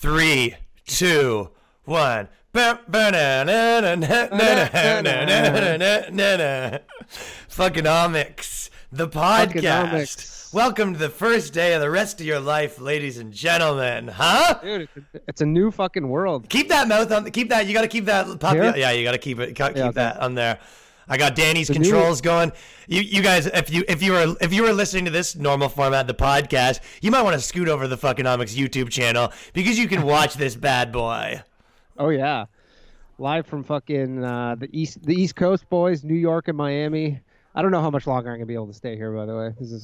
Three, two, one. Fuckonomics, the podcast. Fuckonomics. Welcome to the first day of the rest of your life, ladies and gentlemen. Huh? Dude, it's a new fucking world. Keep that mouth on. Keep that. You got to keep that. Yeah, you got to keep it. Keep that on there. I got Danny's controls going. You guys, if you were listening to this normal format, the podcast, you might want to scoot over to the Fuckonomics YouTube channel because you can watch this bad boy. Oh yeah, live from fucking the East Coast, boys, New York and Miami. I don't know how much longer I'm gonna be able to stay here. By the way, this is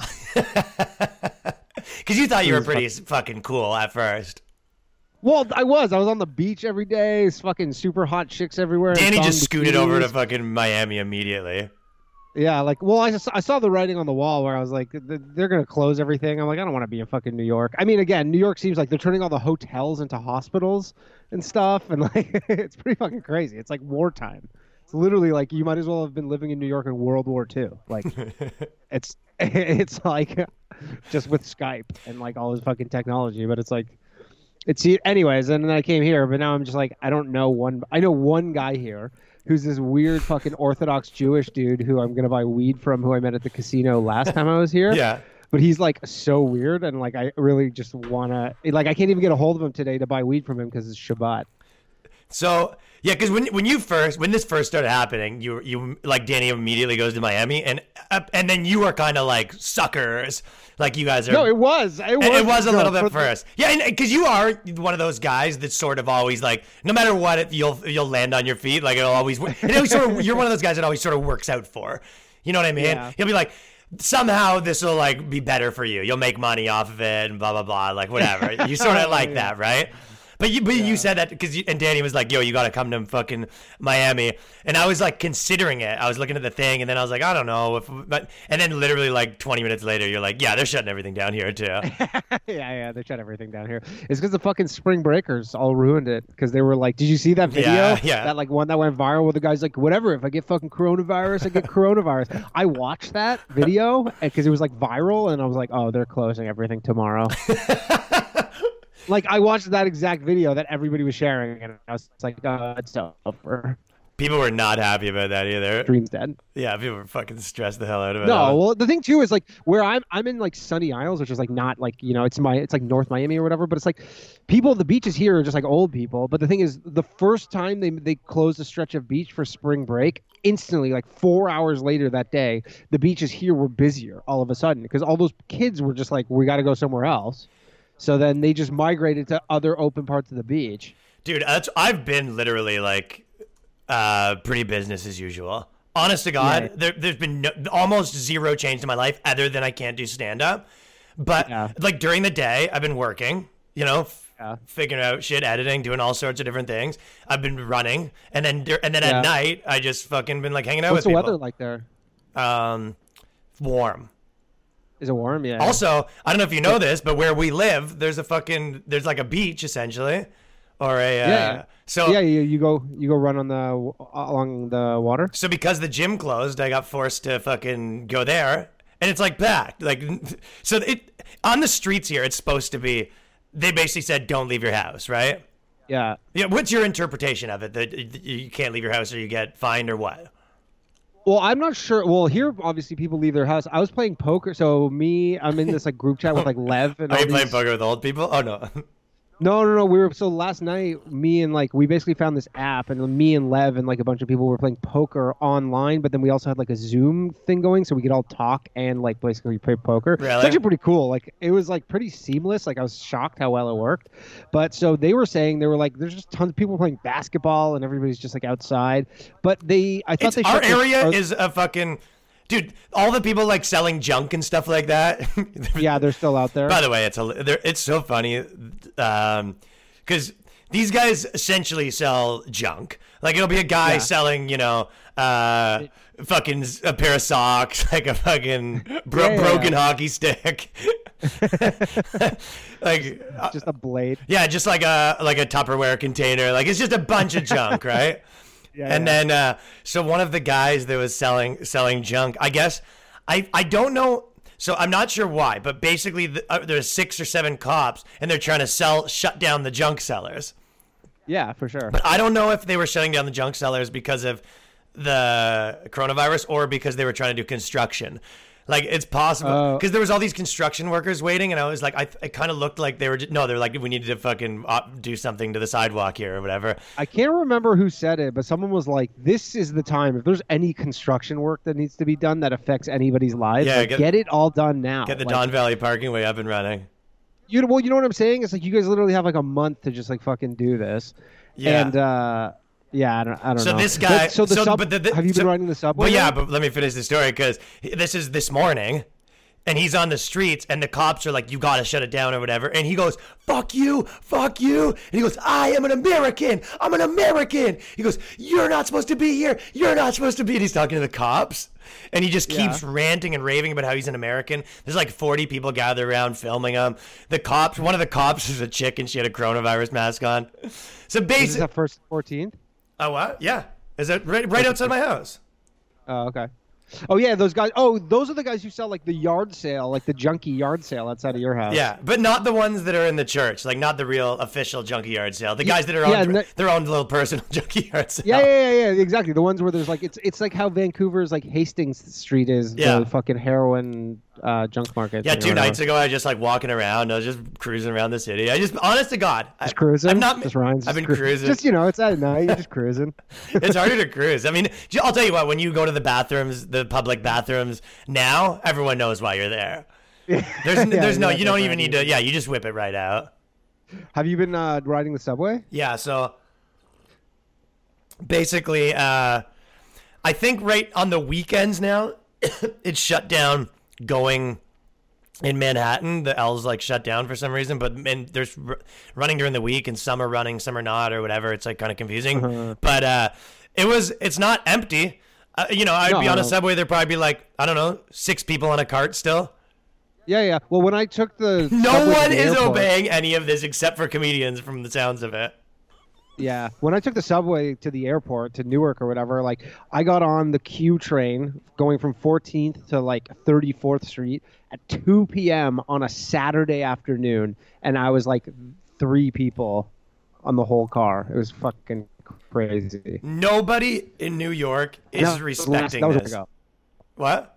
because you thought you were pretty fucking cool at first. Well, I was on the beach every day. It's fucking super hot chicks everywhere. Danny just scooted over to fucking Miami immediately. Yeah, like, well, I saw the writing on the wall where I was like, they're going to close everything. I'm like, I don't want to be in fucking New York. I mean, again, New York seems like they're turning all the hotels into hospitals and stuff. And like, it's pretty fucking crazy. It's like wartime. It's literally like, you might as well have been living in New York in World War II. Like, it's like just with Skype and like all this fucking technology, but it's like, anyways, and then I came here, but now I'm just like, I know one guy here who's this weird fucking Orthodox Jewish dude who I'm gonna buy weed from, who I met at the casino last time I was here. Yeah. But he's like so weird, and like I really just wanna, like, I can't even get a hold of him today to buy weed from him because it's Shabbat. So yeah, because when this first started happening, you like Danny immediately goes to Miami, and then you were kind of like suckers, like you guys are. No, it was a little bit first. Yeah, because you are one of those guys that sort of always like, no matter what, you'll land on your feet. Like it'll always. You're one of those guys that always sort of works out for. You know what I mean? Yeah. You'll be like, somehow this will like be better for you. You'll make money off of it, and blah blah blah. Like whatever. You sort of like that, right? But you said that and Danny was like, yo, you got to come to fucking Miami. And I was like considering it. I was looking at the thing, and then I was like, I don't know. And then literally like 20 minutes later, you're like, yeah, they're shutting everything down here too. yeah, they shut everything down here. It's because the fucking spring breakers all ruined it. Because they were like, did you see that video? Yeah. That like one that went viral where the guy's like, whatever, if I get fucking coronavirus, I get coronavirus. I watched that video because it was like viral, and I was like, oh, they're closing everything tomorrow. Like, I watched that exact video that everybody was sharing, and I was like, oh, it's over. People were not happy about that either. Dream's dead. Yeah, people were fucking stressed the hell out of it. No, well, the thing, too, is, like, where I'm in, like, Sunny Isles, which is, like, not, like, you know, it's like North Miami or whatever, but it's, like, the beaches here are just, like, old people. But the thing is, the first time they closed a stretch of beach for spring break, instantly, like, 4 hours later that day, the beaches here were busier all of a sudden because all those kids were just like, we got to go somewhere else. So then they just migrated to other open parts of the beach. Dude, I've been literally like pretty business as usual. Honest to God, there's been almost zero change in my life other than I can't do stand-up. But like during the day, I've been working, you know, figuring out shit, editing, doing all sorts of different things. I've been running. And then at night, I just fucking been like hanging out with people. What's the weather like there? Warm. Is it warm? Yeah. Also, I don't know if you know this, but where we live, there's like a beach essentially, or a So yeah, you go run along the water. So because the gym closed, I got forced to fucking go there, and it's like packed. Like, so it on the streets here, it's supposed to be. They basically said don't leave your house, right? Yeah. Yeah. What's your interpretation of it? That you can't leave your house or you get fined or what? Well, I'm not sure. Well, here, obviously, people leave their house. I was playing poker. So I'm in this like group chat with like Lev. And Are you playing poker with old people? Oh, no. No. So last night, we basically found this app, and me and Lev and like a bunch of people were playing poker online. But then we also had like a Zoom thing going, so we could all talk and like basically play poker. Really? It's actually pretty cool. Like it was like pretty seamless. Like I was shocked how well it worked. But so they were like, there's just tons of people playing basketball, and everybody's just like outside. But our area is a fucking. Dude, all the people like selling junk and stuff like that. Yeah, they're still out there. By the way, it's so funny because these guys essentially sell junk. Like it'll be a guy selling, you know, fucking a pair of socks, like a fucking broken hockey stick. Like just a blade. Yeah, just like a Tupperware container. Like it's just a bunch of junk, right? Then so one of the guys that was selling junk, I guess I don't know. So I'm not sure why, but basically there's 6 or 7 cops, and they're trying to shut down the junk sellers. Yeah, for sure. But I don't know if they were shutting down the junk sellers because of the coronavirus or because they were trying to do construction. Like, it's possible because there was all these construction workers waiting, and I was like, it kind of looked like they were they're like, we needed to fucking do something to the sidewalk here or whatever. I can't remember who said it, but someone was like, this is the time. If there's any construction work that needs to be done that affects anybody's lives, get it all done now. Get the Don Valley Parking way up and running. You know what I'm saying? It's like you guys literally have like a month to just like fucking do this. Yeah. And yeah, I don't know. So this guy, have you been riding the subway? Well, yeah, but let me finish the story because this is this morning, and he's on the streets, and the cops are like, "You gotta shut it down" or whatever, and he goes, "Fuck you, and he goes, "I am an American. I'm an American." He goes, "You're not supposed to be here. You're not supposed to be." And he's talking to the cops, and he just keeps ranting and raving about how he's an American. There's like 40 people gathered around filming him. One of the cops is a chick, and she had a coronavirus mask on. So basically, is that first 14th? Oh, what? Yeah. Is that right outside my house? Oh, okay. Oh, yeah, those guys. Oh, those are the guys who sell, like, the yard sale, like the junkie yard sale outside of your house. Yeah, but not the ones that are in the church, like not the real official junkie yard sale. The guys that are on their own little personal junkie yard sale. Yeah, exactly. The ones where there's, like, it's like how Vancouver's, like, Hastings Street is, the fucking heroin junk market. Yeah, 2 nights ago, I was just, like, walking around. I was just cruising around the city. Honest to God. Just cruising? I've been cruising. Just, it's at night. You're just cruising. It's harder to cruise. I mean, I'll tell you what, when you go to the bathrooms, the public bathrooms now, everyone knows why you're there. There's no, you don't even need to, you just whip it right out. Have you been riding the subway? Yeah, so basically, I think right on the weekends now, it's shut down going in Manhattan. The L's like shut down for some reason, but there's running during the week, and some are running, some are not, or whatever. It's like kind of confusing. But it's not empty. I'd be on a subway. There'd probably be like, I don't know, 6 people on a cart still. Yeah. Well, when I took the no one is obeying any of this except for comedians from the sounds of it. Yeah. When I took the subway to the airport, to Newark or whatever, like, I got on the Q train going from 14th to, like, 34th Street at 2 p.m. on a Saturday afternoon, and I was, like, 3 people on the whole car. It was fucking crazy. Nobody in New York is respecting this. What?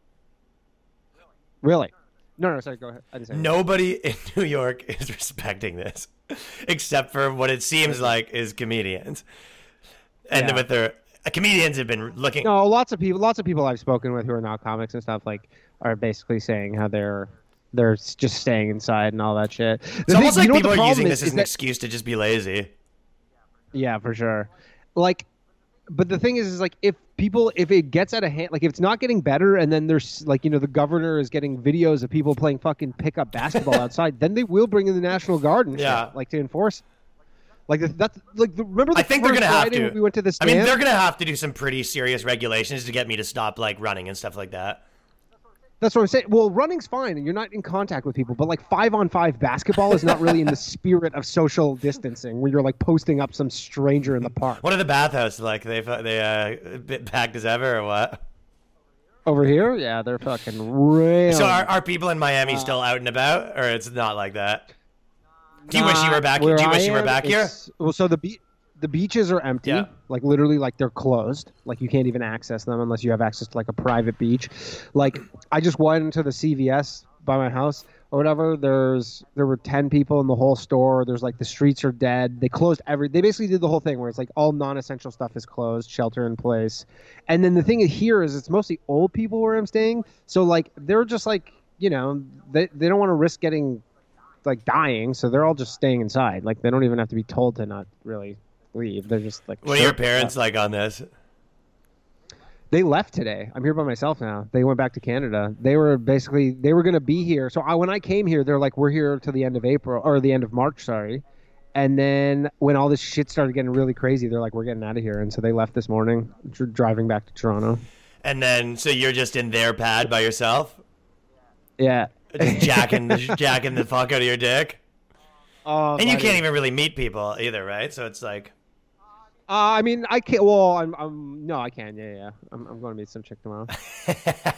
Really? No, sorry, go ahead. I didn't say Nobody in New York is respecting this, except for what it seems like is comedians. And with their comedians have been looking. No, lots of people I've spoken with who are not comics and stuff, like, are basically saying how they're just staying inside and all that shit. It's almost like people are using this as an excuse to just be lazy. Yeah, for sure. Like, but the thing is like, if it gets out of hand, like, if it's not getting better, and then there's, like, the governor is getting videos of people playing fucking pickup basketball outside, then they will bring in the National Guard and shit, like, to enforce. Like, that's like, remember the I think they're gonna have to. We went to the stand? I mean, they're gonna have to do some pretty serious regulations to get me to stop, like, running and stuff like that. That's what I'm saying. Well, running's fine, and you're not in contact with people, but, like, 5-on-5 basketball is not really in the spirit of social distancing, where you're, like, posting up some stranger in the park. What are the bathhouses like? They packed as ever, or what? Over here, yeah, they're fucking real. So are people in Miami still out and about, or it's not like that? Do you wish you were back? Do you wish you were back here? Well, so the beaches are empty. Yeah. Like, literally, like, they're closed. Like, you can't even access them unless you have access to, like, a private beach. Like, I just went into the CVS by my house or whatever. There were 10 people in the whole store. There's, like, the streets are dead. They closed they basically did the whole thing where it's like all non-essential stuff is closed, shelter in place. And then the thing here is it's mostly old people where I'm staying. So, like, they're just like, they don't want to risk getting, like, dying. So they're all just staying inside. Like, they don't even have to be told to not really leave. They're just like, what are your parents like on this? They left today. I'm here by myself now. They went back to Canada. They were going to be here. So when I came here, they're like, we're here to the end of April, or the end of March, sorry. And then when all this shit started getting really crazy, they're like, we're getting out of here. And so they left this morning, driving back to Toronto. And then, so you're just in their pad by yourself? Yeah. Just jacking the fuck out of your dick? And you can't even really meet people either, right? So it's like... I mean, I can't. Well, no, I can. Yeah. I'm going to meet some chick tomorrow.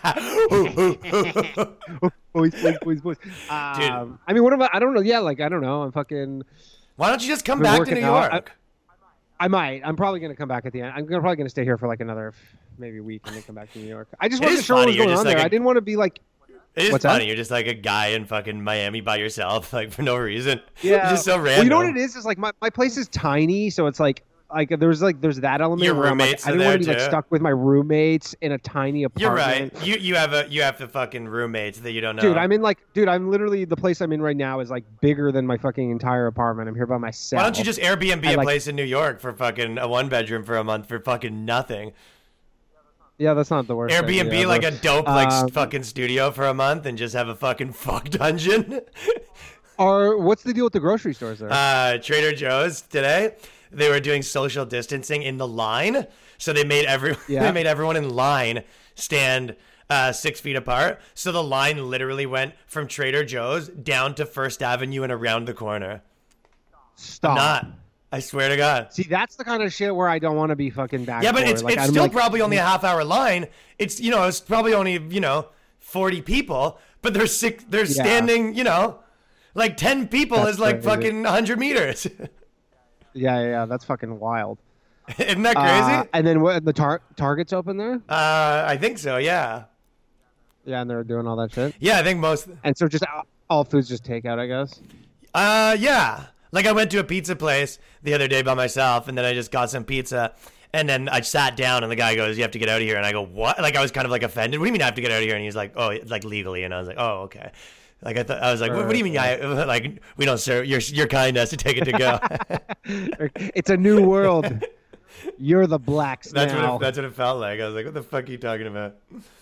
Boys. I mean, what about? I don't know. Yeah, like I don't know. I'm fucking. Why don't you just come back to New York? I might. I'm probably gonna come back at the end. Probably gonna stay here for like another maybe week and then come back to New York. I just wasn't sure what was going on there. I didn't want to be like. It is funny. You're just like a guy in fucking Miami by yourself, like for no reason. Yeah, it's just so random. Well, you know what it is? Is like my place is tiny, so it's like there's that element your where I'm like, I didn't want to be like stuck with my roommates in a tiny apartment. You're right. You have the fucking roommates that you don't know. I'm literally the place I'm in right now is like bigger than my fucking entire apartment. I'm here by myself. Why don't you just Airbnb a place in New York for fucking a 1-bedroom for a month for fucking nothing? Yeah, that's not the worst. Airbnb idea, like a dope fucking studio for a month and just have a fucking fuck dungeon. Or what's the deal with the grocery stores there? Trader Joe's today, they were doing social distancing in the line, so they made everyone in line stand 6 feet apart. So the line literally went from Trader Joe's down to First Avenue and around the corner. Stop. I swear to God. See, that's the kind of shit where I don't want to be fucking back. Yeah, but it's still probably only a half-hour line. It's it's probably only 40 people, but they're standing like 10 people is like fucking 100 meters. Yeah, that's fucking wild. Isn't that crazy? And then what? The Target's open there? I think so. Yeah. Yeah, and they're doing all that shit. Yeah, I think most. And so just all food's just takeout, I guess. Yeah. Like I went to a pizza place the other day by myself, and then I just got some pizza, and then I sat down, and the guy goes, "You have to get out of here," and I go, "What?" Like I was kind of like offended. What do you mean I have to get out of here? And he's like, "Oh, like legally," and I was like, "Oh, okay." Like I was like, what do you mean? Like we don't serve. Your kind has to take it to go. It's a new world. You're the blacks now. That's what it felt like. I was like, what the fuck are you talking about?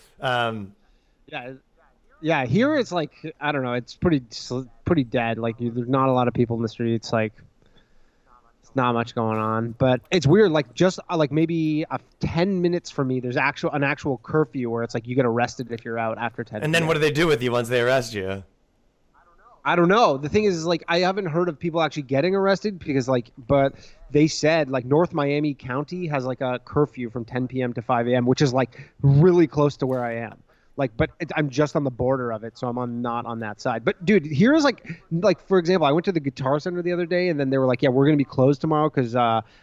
Yeah. Here it's like I don't know. It's pretty dead. Like there's not a lot of people in the streets. Like it's not much going on. But it's weird. Like just like maybe 10 minutes from me, there's an actual curfew where it's like you get arrested if you're out after 10. And then what do they do with you once they arrest you? I don't know. The thing is like I haven't heard of people actually getting arrested because but they said like North Miami County has like a curfew from 10 p.m. to 5 a.m., which is like really close to where I am. Like, but I'm just on the border of it, so I'm not on that side. But dude, here's like for example, I went to the Guitar Center the other day, and then they were like, "Yeah, we're gonna be closed tomorrow because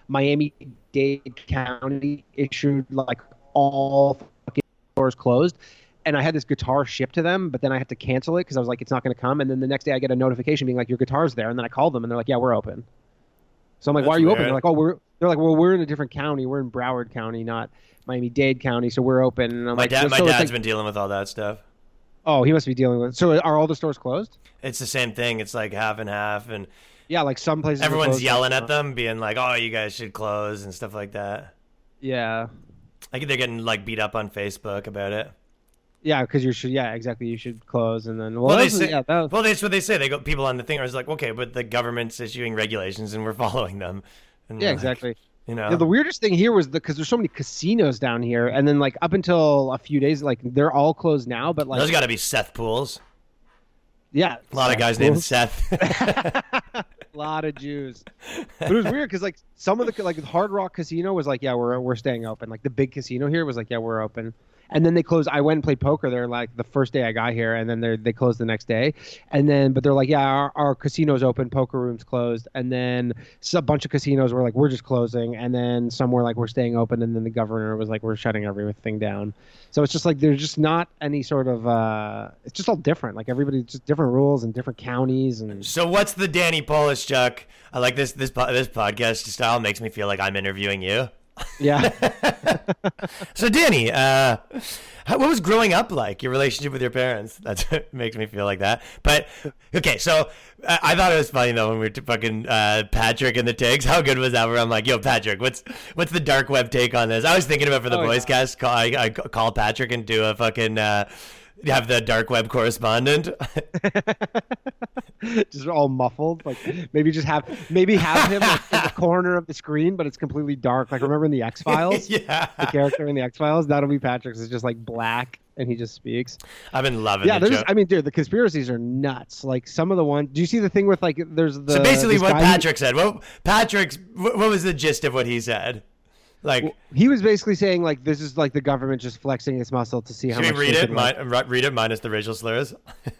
Miami-Dade County issued like all fucking stores closed." And I had this guitar shipped to them, but then I had to cancel it because I was like, "It's not gonna come." And then the next day, I get a notification being like, "Your guitar's there," and then I called them, and they're like, "Yeah, we're open." So I'm like, "Why are you open?" They're like, "Oh, They're like, "Well, we're in a different county. We're in Broward County, not Miami-Dade County, so we're open." And my dad's been dealing with all that stuff. Oh, he must be dealing with. So are all the stores closed? It's the same thing. It's like half and half, and yeah, like some places. Everyone's yelling at them, being like, "Oh, you guys should close" and stuff like that. Yeah, like they're getting like beat up on Facebook about it. Yeah, because you should. Yeah, exactly. You should close, and then that's what they say. They go people on the thing are like, okay, but the government's issuing regulations and we're following them. And yeah, exactly. Yeah, the weirdest thing here was because there's so many casinos down here, and then like up until a few days, like they're all closed now. But like those got to be Seth pools. Yeah, a lot of guys named Seth. A lot of Jews. But it was weird because like some of the like Hard Rock Casino was like, yeah, we're staying open. Like the big casino here was like, yeah, we're open. And then they closed. I went and played poker there like the first day I got here, and then they closed the next day. And then, but they're like, yeah, our casino's open, poker room's closed. And then a bunch of casinos were like, we're just closing. And then some were like, we're staying open. And then the governor was like, we're shutting everything down. So it's just like there's just not any sort of. It's just all different. Like everybody, just different rules and different counties. And so what's the Danny Polishchuk? I like this podcast style makes me feel like I'm interviewing you. Yeah. So Danny, what was growing up like? Your relationship with your parents? That's what makes me feel like that. But okay, so I thought it was funny though when we were fucking Patrick and the Tigs. How good was that? Where I'm like, yo, Patrick, what's the dark web take on this? I was thinking about for the boys cast. I call Patrick and do a fucking have the dark web correspondent. Just all muffled, like maybe have him like, in the corner of the screen, but it's completely dark. Like remember in the X-Files? Yeah, the character in the X-Files, that'll be Patrick's. It's just like black and he just speaks. I've been loving. Yeah, I mean, dude, the conspiracies are nuts. Like some of the ones. Do you see the thing with like there's the? So basically, what Patrick said. What was the gist of what he said? Like he was basically saying like this is like the government just flexing its muscle to see how much. Should we read it? Read it minus the racial slurs.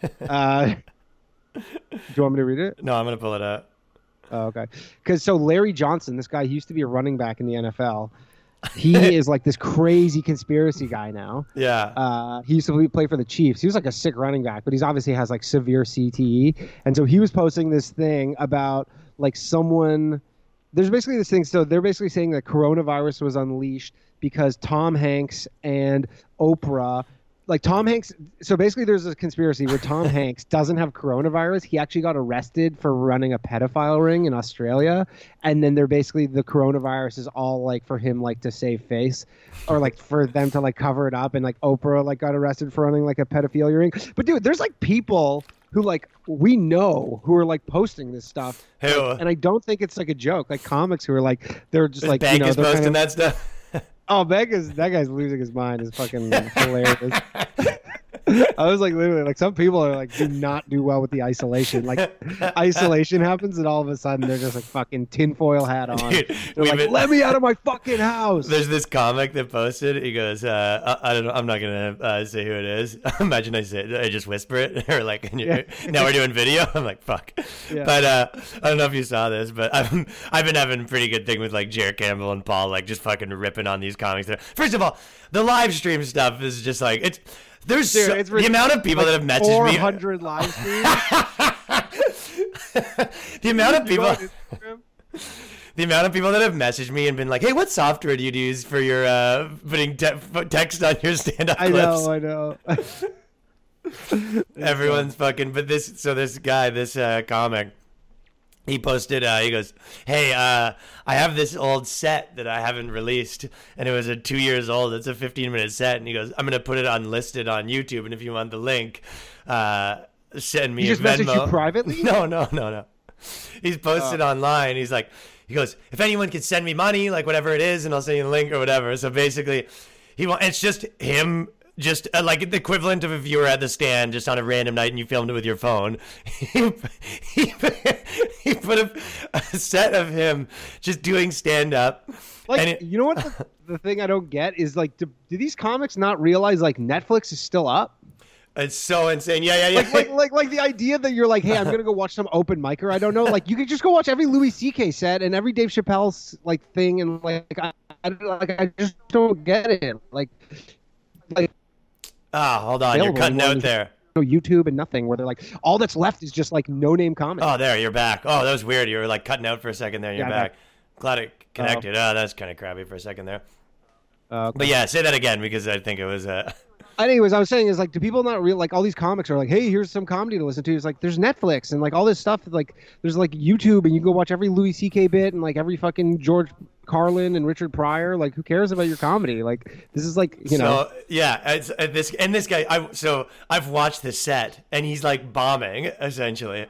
Do you want me to read it? No, I'm gonna pull it up. Oh, okay. Because so Larry Johnson, this guy, he used to be a running back in the NFL. He is like this crazy conspiracy guy now. Yeah. He used to play for the Chiefs. He was like a sick running back, but he's obviously has like severe CTE. And so he was posting this thing about like someone. There's basically this thing. So they're basically saying that coronavirus was unleashed because Tom Hanks and Oprah. Like Tom Hanks, so basically there's a conspiracy where Tom Hanks doesn't have coronavirus. He actually got arrested for running a pedophile ring in Australia. And then they're basically, the coronavirus is all like for him like to save face or like for them to like cover it up. And like Oprah like got arrested for running like a pedophilia ring. But dude, there's like people who like we know who are like posting this stuff. Who? Like, and I don't think it's like a joke. Like comics who are like, they're just like, Bank is they're posting that stuff. Oh, that guy's losing his mind. It's fucking hilarious. I was like, literally, like some people are like, do not do well with the isolation. Like isolation happens and all of a sudden they're just like fucking tinfoil hat on. Dude, they're like, let me out of my fucking house. There's this comic that posted. He goes, I don't know. I'm not gonna say who it is. Imagine I just whisper it, or like, now we're doing video. I'm like, fuck. Yeah. But I don't know if you saw this, but I've been having a pretty good thing with like Jared Campbell and Paul, like just fucking ripping on these comics. There. First of all, the live stream stuff is just like it's. There's the amount of people that have messaged me. 400 live streams. The amount of people. The amount of people that have messaged me and been like, "Hey, what software do you use for your putting text on your stand-up clips?" I know. Everyone's fucking. But this guy, this comic. He posted, he goes, hey, I have this old set that I haven't released, and it was 2 years old. It's a 15-minute set, and he goes, I'm going to put it unlisted on YouTube, and if you want the link, send me a Venmo. He just messaged you privately? No. He's posted online. He goes, if anyone can send me money, like whatever it is, and I'll send you the link or whatever. So basically, it's just him. Just like the equivalent of if you were at the stand just on a random night and you filmed it with your phone. He put a set of him just doing stand-up. Like, you know what the thing I don't get is, like, do these comics not realize, like, Netflix is still up? It's so insane. Yeah. Like the idea that you're like, hey, I'm going to go watch some open micer. I don't know. Like, you could just go watch every Louis C.K. set and every Dave Chappelle's, like, thing. And, I just don't get it. Like. Hold on. You're cutting out there. YouTube and nothing where they're like, all that's left is just like no-name comics. Oh, there, you're back. Oh, that was weird. You were like cutting out for a second there. You're back. Glad it connected. Oh, that's kind of crappy for a second there. Okay. But yeah, say that again because I think it was... Anyways, I was saying is like, do people not like all these comics are like, hey, here's some comedy to listen to. It's like, there's Netflix and like all this stuff. Like there's like YouTube and you can go watch every Louis C.K. bit and like every fucking George Carlin and Richard Pryor. Like who cares about your comedy? Like this is like, you know. Yeah. This guy, I've watched this set and he's like bombing essentially.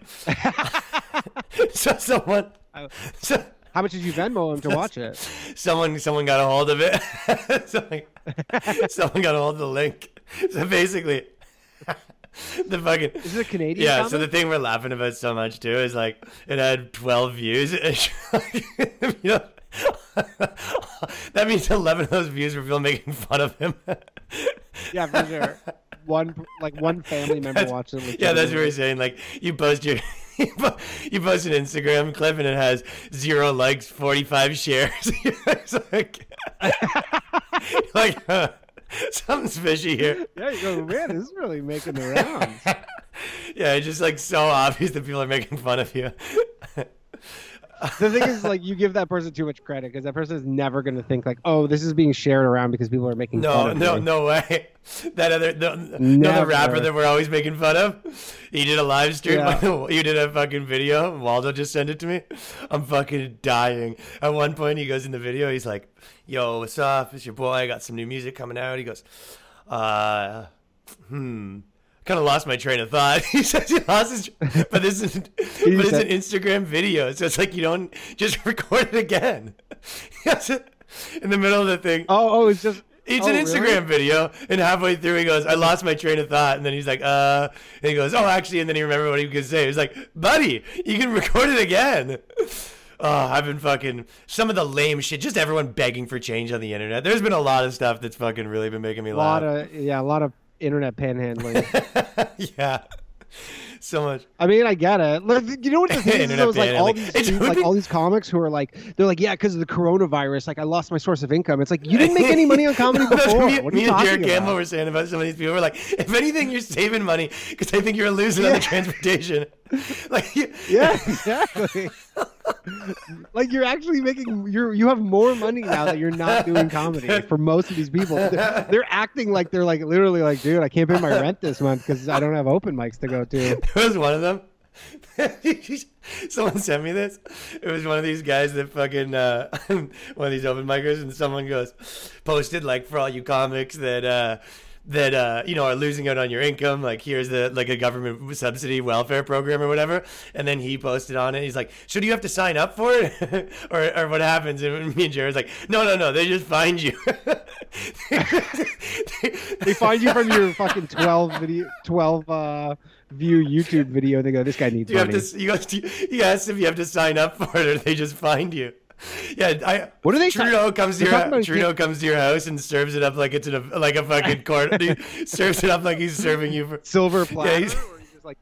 How much did you Venmo him to watch it? Someone got a hold of it. Someone got a hold of the link. So basically, the fucking... Is it a Canadian Yeah, comic? So the thing we're laughing about so much, too, is like, it had 12 views. That means 11 of those views were people making fun of him. Yeah, for sure. One family member watched it. Yeah, that's what we're saying. Like, you post an Instagram clip and it has 0 likes, 45 shares. It's like something's fishy here. Yeah, you go, man, this is really making the rounds. Yeah, it's just like so obvious that people are making fun of you. The thing is, like, you give that person too much credit because that person is never going to think like, oh, this is being shared around because people are making fun of me. No way. That other the rapper that we're always making fun of. He did a live stream. Yeah. You did a fucking video. Waldo just sent it to me. I'm fucking dying. At one point, he goes in the video. He's like, "Yo, what's up? It's your boy. I got some new music coming out." He goes, kind of lost my train of thought. He says he lost his, but it's an Instagram video, so it's like you don't just record it again. In the middle of the thing. It's just. It's an Instagram video, and halfway through he goes, "I lost my train of thought," and then he's like, and he goes, "Oh, actually," and then he remembered what he was gonna say. He was like, "Buddy, you can record it again." I've been fucking some of the lame shit. Just everyone begging for change on the internet. There's been a lot of stuff that's fucking really been making me laugh. A lot of internet panhandling. Yeah. So much. I mean, I get it. Like, you know what the thing is? There was like all these comics who are like, they're like, yeah, because of the coronavirus, like I lost my source of income. It's like you didn't make any money on comedy before. me and Jared Campbell were saying about some of these people. We're like, if anything, you're saving money because I think you're losing on the transportation. Like, yeah, exactly. Like you're actually you have more money now that you're not doing comedy. For most of these people, they're acting like they're like literally like, dude, I can't pay my rent this month because I don't have open mics to go to. There was one of them. Someone sent me this. It was one of these guys that fucking one of these open micers, and someone posted like, for all you comics that you know, are losing out on your income, like here's a government subsidy welfare program or whatever. And then he posted on it, he's like, so do you have to sign up for it? or what happens? And me and Jared's like, no, they just find you. They find you from your fucking 12 view YouTube video, and they go, this guy needs money. You ask if you have to sign up for it, or they just find you. Yeah, what do they? Trudeau comes to your house and serves it up like it's like a fucking court. He serves it up like he's serving you for silver platter, or he's just like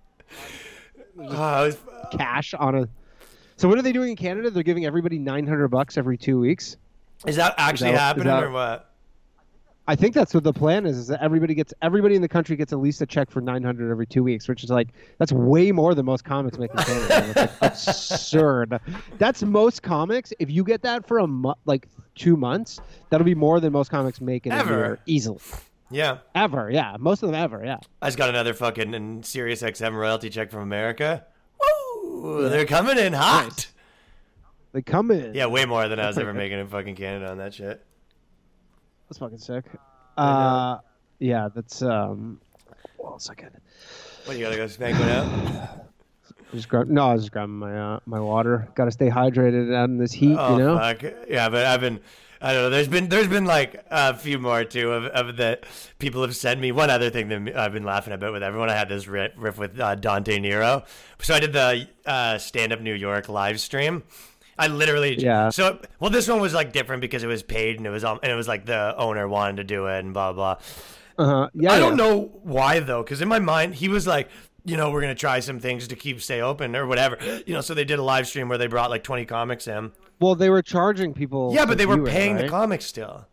cash on a. So what are they doing in Canada? They're giving everybody $900 every 2 weeks. Is that actually happening or what? I think that's what the plan is that everybody in the country gets at least a check for $900 every 2 weeks, which is like, that's way more than most comics make in Canada. It's like absurd. That's most comics. If you get that for like 2 months, that'll be more than most comics make in a year easily. Yeah. Ever, yeah. Most of them ever, yeah. I just got another fucking Sirius XM royalty check from America. Woo! Yeah. They're coming in hot. Nice. They come in. Yeah, way more than I was ever making in fucking Canada on that shit. That's fucking sick. Yeah, that's hold on a second. What, you gotta go spank one out? I was just grabbing my water. Gotta stay hydrated out in this heat, you know? Fuck. Yeah, but I don't know, there's been like a few more too of that people have sent me. One other thing that I've been laughing about with everyone, I had this riff with Dante Nero. So I did the Stand Up New York live stream. I literally So this one was like different because it was paid and it was like the owner wanted to do it and blah blah. Yeah. I don't know why though, because in my mind he was like, you know, we're gonna try some things to stay open or whatever. You know, so they did a live stream where they brought like 20 comics in. Well, they were charging people. Yeah, but they were paying the comics still.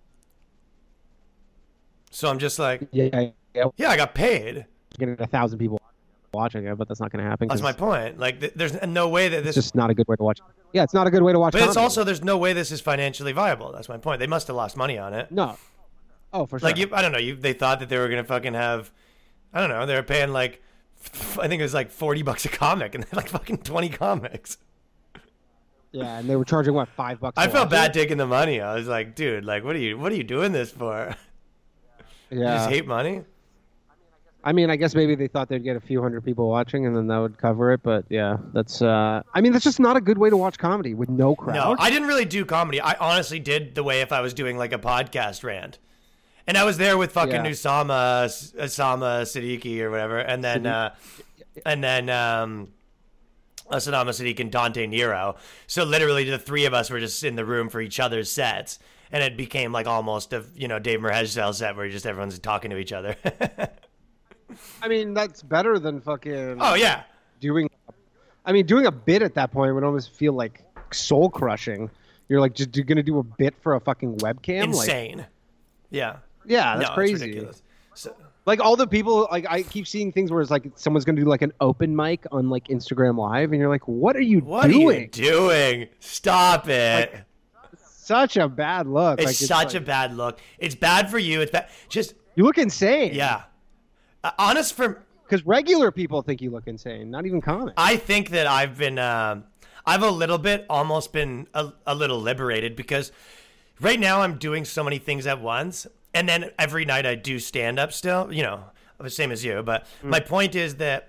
So I'm just like, yeah, I got paid. Getting 1,000 people watching it, but that's not going to happen. That's my point. Like, there's no way that this. It's just not a good way to watch. Yeah, it's not a good way to watch. But it's also there's no way this is financially viable. That's my point. They must have lost money on it. No. Oh, for sure. Like I don't know. They thought that they were gonna fucking have. I don't know. They were paying like, I think it was like $40 a comic, and they're like fucking 20 comics. Yeah, and they were charging what, $5? I felt bad taking the money. I was like, dude, like, what are you doing this for? Yeah. You just hate money. I mean, I guess maybe they thought they'd get a few hundred people watching and then that would cover it. But yeah, that's that's just not a good way to watch comedy with no crowd. No, I didn't really do comedy. I honestly did the way if I was doing like a podcast rant. And I was there with fucking Usama Siddiqui or whatever. And then Sadama Siddiqui and Dante Nero. So literally the three of us were just in the room for each other's sets. And it became like almost a, Dave Merhesh style set where just everyone's talking to each other. I mean, that's better than fucking. Oh yeah. Doing a bit at that point would almost feel like soul crushing. You're like just gonna do a bit for a fucking webcam. Insane. Like, yeah. Yeah, that's crazy. It's ridiculous. So, like all the people, like I keep seeing things where it's like someone's gonna do like an open mic on like Instagram Live, and you're like, what are you doing? What are you doing? Stop it. Like, such a bad look. It's such a bad look. It's bad for you. It's bad. Just you look insane. Yeah. Because regular people think you look insane, not even comics. I think that I've been, I've a little bit almost been a little liberated because right now I'm doing so many things at once. And then every night I do stand up still, the same as you. But my point is that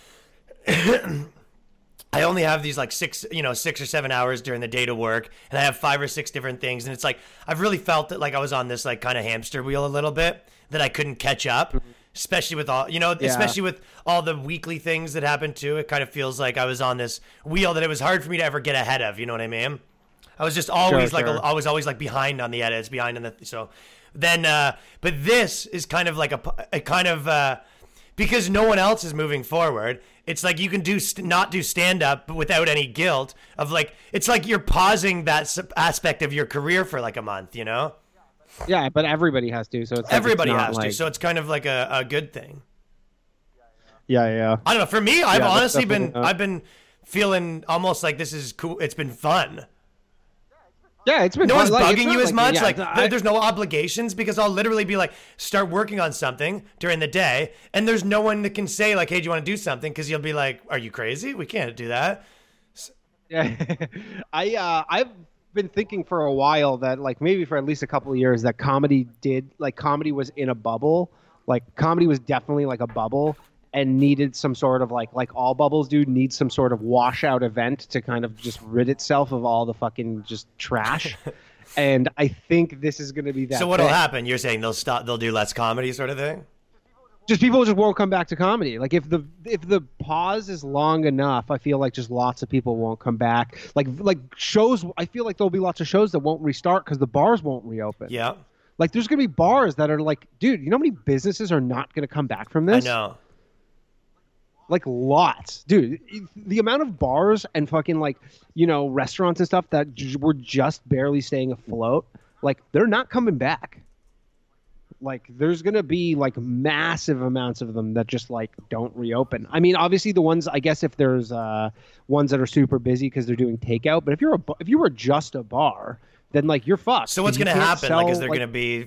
I only have these like 6 or 7 hours during the day to work, and I have 5 or 6 different things. And it's like, I've really felt that like I was on this like kind of hamster wheel a little bit, that I couldn't catch up. especially with all, especially with all the weekly things that happen too. It kind of feels like I was on this wheel that it was hard for me to ever get ahead of. You know what I mean? I was just always I was always like behind on the edits, behind on the, so then, but this is kind of like a kind of, because no one else is moving forward. It's like you can not do stand up without any guilt of like, it's like you're pausing that aspect of your career for like a month, you know? Yeah, but everybody has to. So it's like, everybody has to. So it's kind of like a good thing. Yeah. I don't know. For me, I've honestly I've been feeling almost like this is cool. It's been fun. Yeah, it's been no fun. One's bugging you as much. There's no obligations because I'll literally be like, start working on something during the day, and there's no one that can say like, hey, do you want to do something? Because you'll be like, are you crazy? We can't do that. Yeah, I've been thinking for a while that like maybe for at least a couple of years that comedy was in a bubble. Like comedy was definitely like a bubble and needed some sort of like all bubbles do, needs some sort of washout event to kind of just rid itself of all the fucking just trash. And I think this is going to be that. So what'll happen? You're saying they'll do less comedy sort of thing? Just people just won't come back to comedy. Like if the pause is long enough, I feel like just lots of people won't come back. Like shows, I feel like there'll be lots of shows that won't restart because the bars won't reopen. Yeah. Like there's gonna be bars that are like, dude, you know how many businesses are not gonna come back from this? I know. Like lots, dude. The amount of bars and fucking like, restaurants and stuff that were just barely staying afloat, like they're not coming back. Like there's going to be like massive amounts of them that just like don't reopen. I mean, obviously the ones, I guess if there's ones that are super busy because they're doing takeout, but if you were just a bar, then like you're fucked. So what's going to happen? Like, is there going to be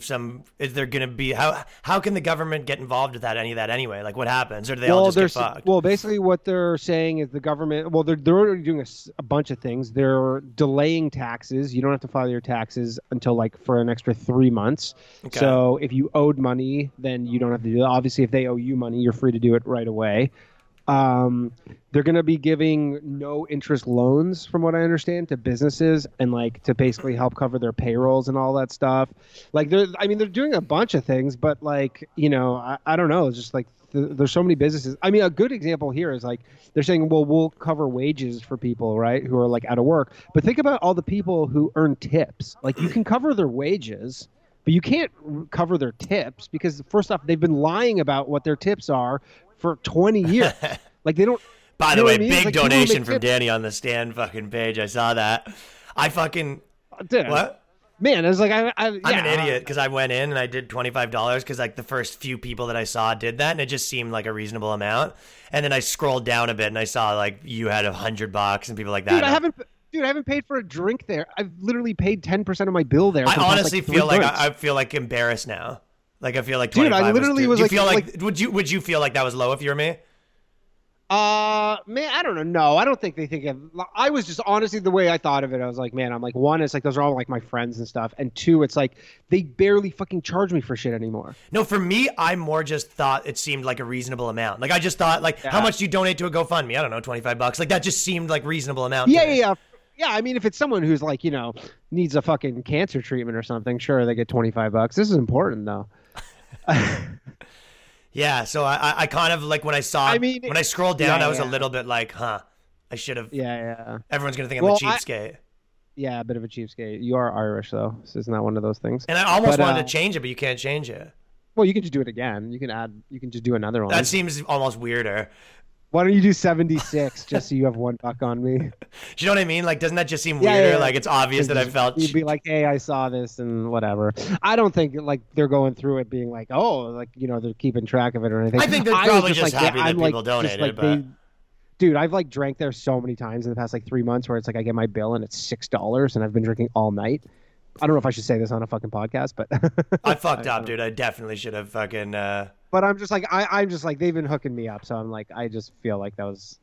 how can the government get involved with any of that anyway? Like what happens? Or do they all just get fucked? Well, basically what they're saying is the government, they're already doing a bunch of things. They're delaying taxes. You don't have to file your taxes until like for an extra 3 months. Okay. So if you owed money, then you don't have to do that. Obviously, if they owe you money, you're free to do it right away. They're going to be giving no interest loans, from what I understand, to businesses and like to basically help cover their payrolls and all that stuff. Like they're doing a bunch of things, but like, I don't know. It's just like there's so many businesses. I mean, a good example here is like they're saying, well, we'll cover wages for people, right, who are like out of work. But think about all the people who earn tips. Like you can cover their wages, but you can't cover their tips because first off, they've been lying about what their tips are for 20 years. Like they don't. By the way, big donation from Danny on the Stand fucking page. I saw that. I fucking what? Man, I was like, I'm an idiot because I went in and I did $25 because like the first few people that I saw did that and it just seemed like a reasonable amount. And then I scrolled down a bit and I saw like you had $100 and people like that. Dude, I haven't paid for a drink there. I've literally paid 10% of my bill there. I honestly feel like I feel like embarrassed now. Like I feel like 25. Dude, I literally was like, would you feel like that was low if you were me? Man, I don't know. No, I don't think they think of. I was just honestly the way I thought of it. I was like, man, I'm like, one, it's like those are all like my friends and stuff, and two, it's like they barely fucking charge me for shit anymore. No, for me, I more just thought it seemed like a reasonable amount. Like I just thought, like, how much do you donate to a GoFundMe? I don't know, $25. Like that just seemed like reasonable amount. Yeah. Yeah, I mean, if it's someone who's like, needs a fucking cancer treatment or something, sure, they get $25. This is important though. Yeah, so I kind of like when I saw when I scrolled down, I was a little bit like, I should have. Yeah. Everyone's gonna think I'm a cheapskate. Yeah, a bit of a cheapskate. You are Irish though, so it's not one of those things. And I almost wanted to change it, but you can't change it. Well, you can just do it again. You can just do another one. That seems almost weirder. Why don't you do 76 just so you have $1 on me? Do you know what I mean? Like, doesn't that just seem weirder? Yeah. Like, it's obvious that I felt. You'd be like, hey, I saw this and whatever. I don't think like they're going through it being like, oh, like they're keeping track of it or anything. I think they're probably just happy that people donated. But dude, I've like drank there so many times in the past like 3 months where it's like I get my bill and it's $6 and I've been drinking all night. I don't know if I should say this on a fucking podcast, but I fucked up, dude. I definitely should have fucking. But I'm just like I'm just like they've been hooking me up, so I'm like I just feel like that was,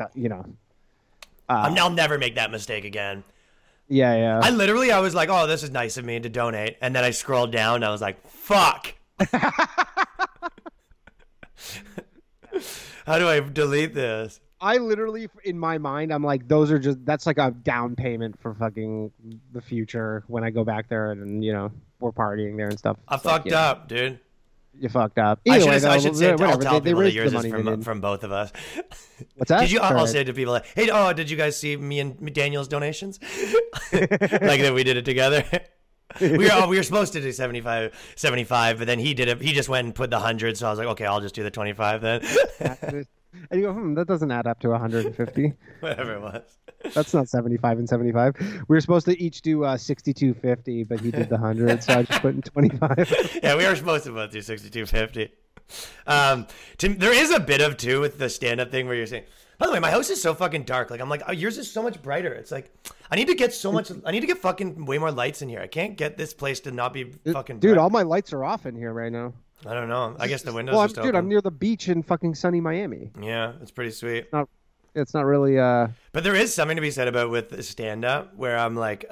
I'll never make that mistake again. Yeah. I was like, oh, this is nice of me to donate, and then I scrolled down, and I was like, fuck. How do I delete this? I literally, in my mind, I'm like, that's like a down payment for fucking the future when I go back there and, we're partying there and stuff. I fucked up, dude. you fucked up. I Either way, should say, I'll whatever. tell They people that raised yours the is money from both of us. What's that? Did you? I'll say to people like, hey, did you guys see me and Daniel's donations? Like that we did it together. we were supposed to do 75, but then he did it. He just went and put the 100. So I was like, okay, I'll just do the 25 then. And you go, that doesn't add up to 150. Whatever it was. That's not 75 and 75. We were supposed to each do 62.50, but he did the 100, so I just put in 25. Yeah, we were supposed to both do 62.50. There is a bit of too with the stand-up thing where you're saying, by the way, my house is so fucking dark. Like I'm like, oh, yours is so much brighter. It's like I need to get fucking way more lights in here. I can't get this place to not be fucking bright. Dude, all my lights are off in here right now. I don't know. I guess the windows are just open. Dude, I'm near the beach in fucking sunny Miami. Yeah, it's pretty sweet. It's not really But there is something to be said about with stand-up where I'm like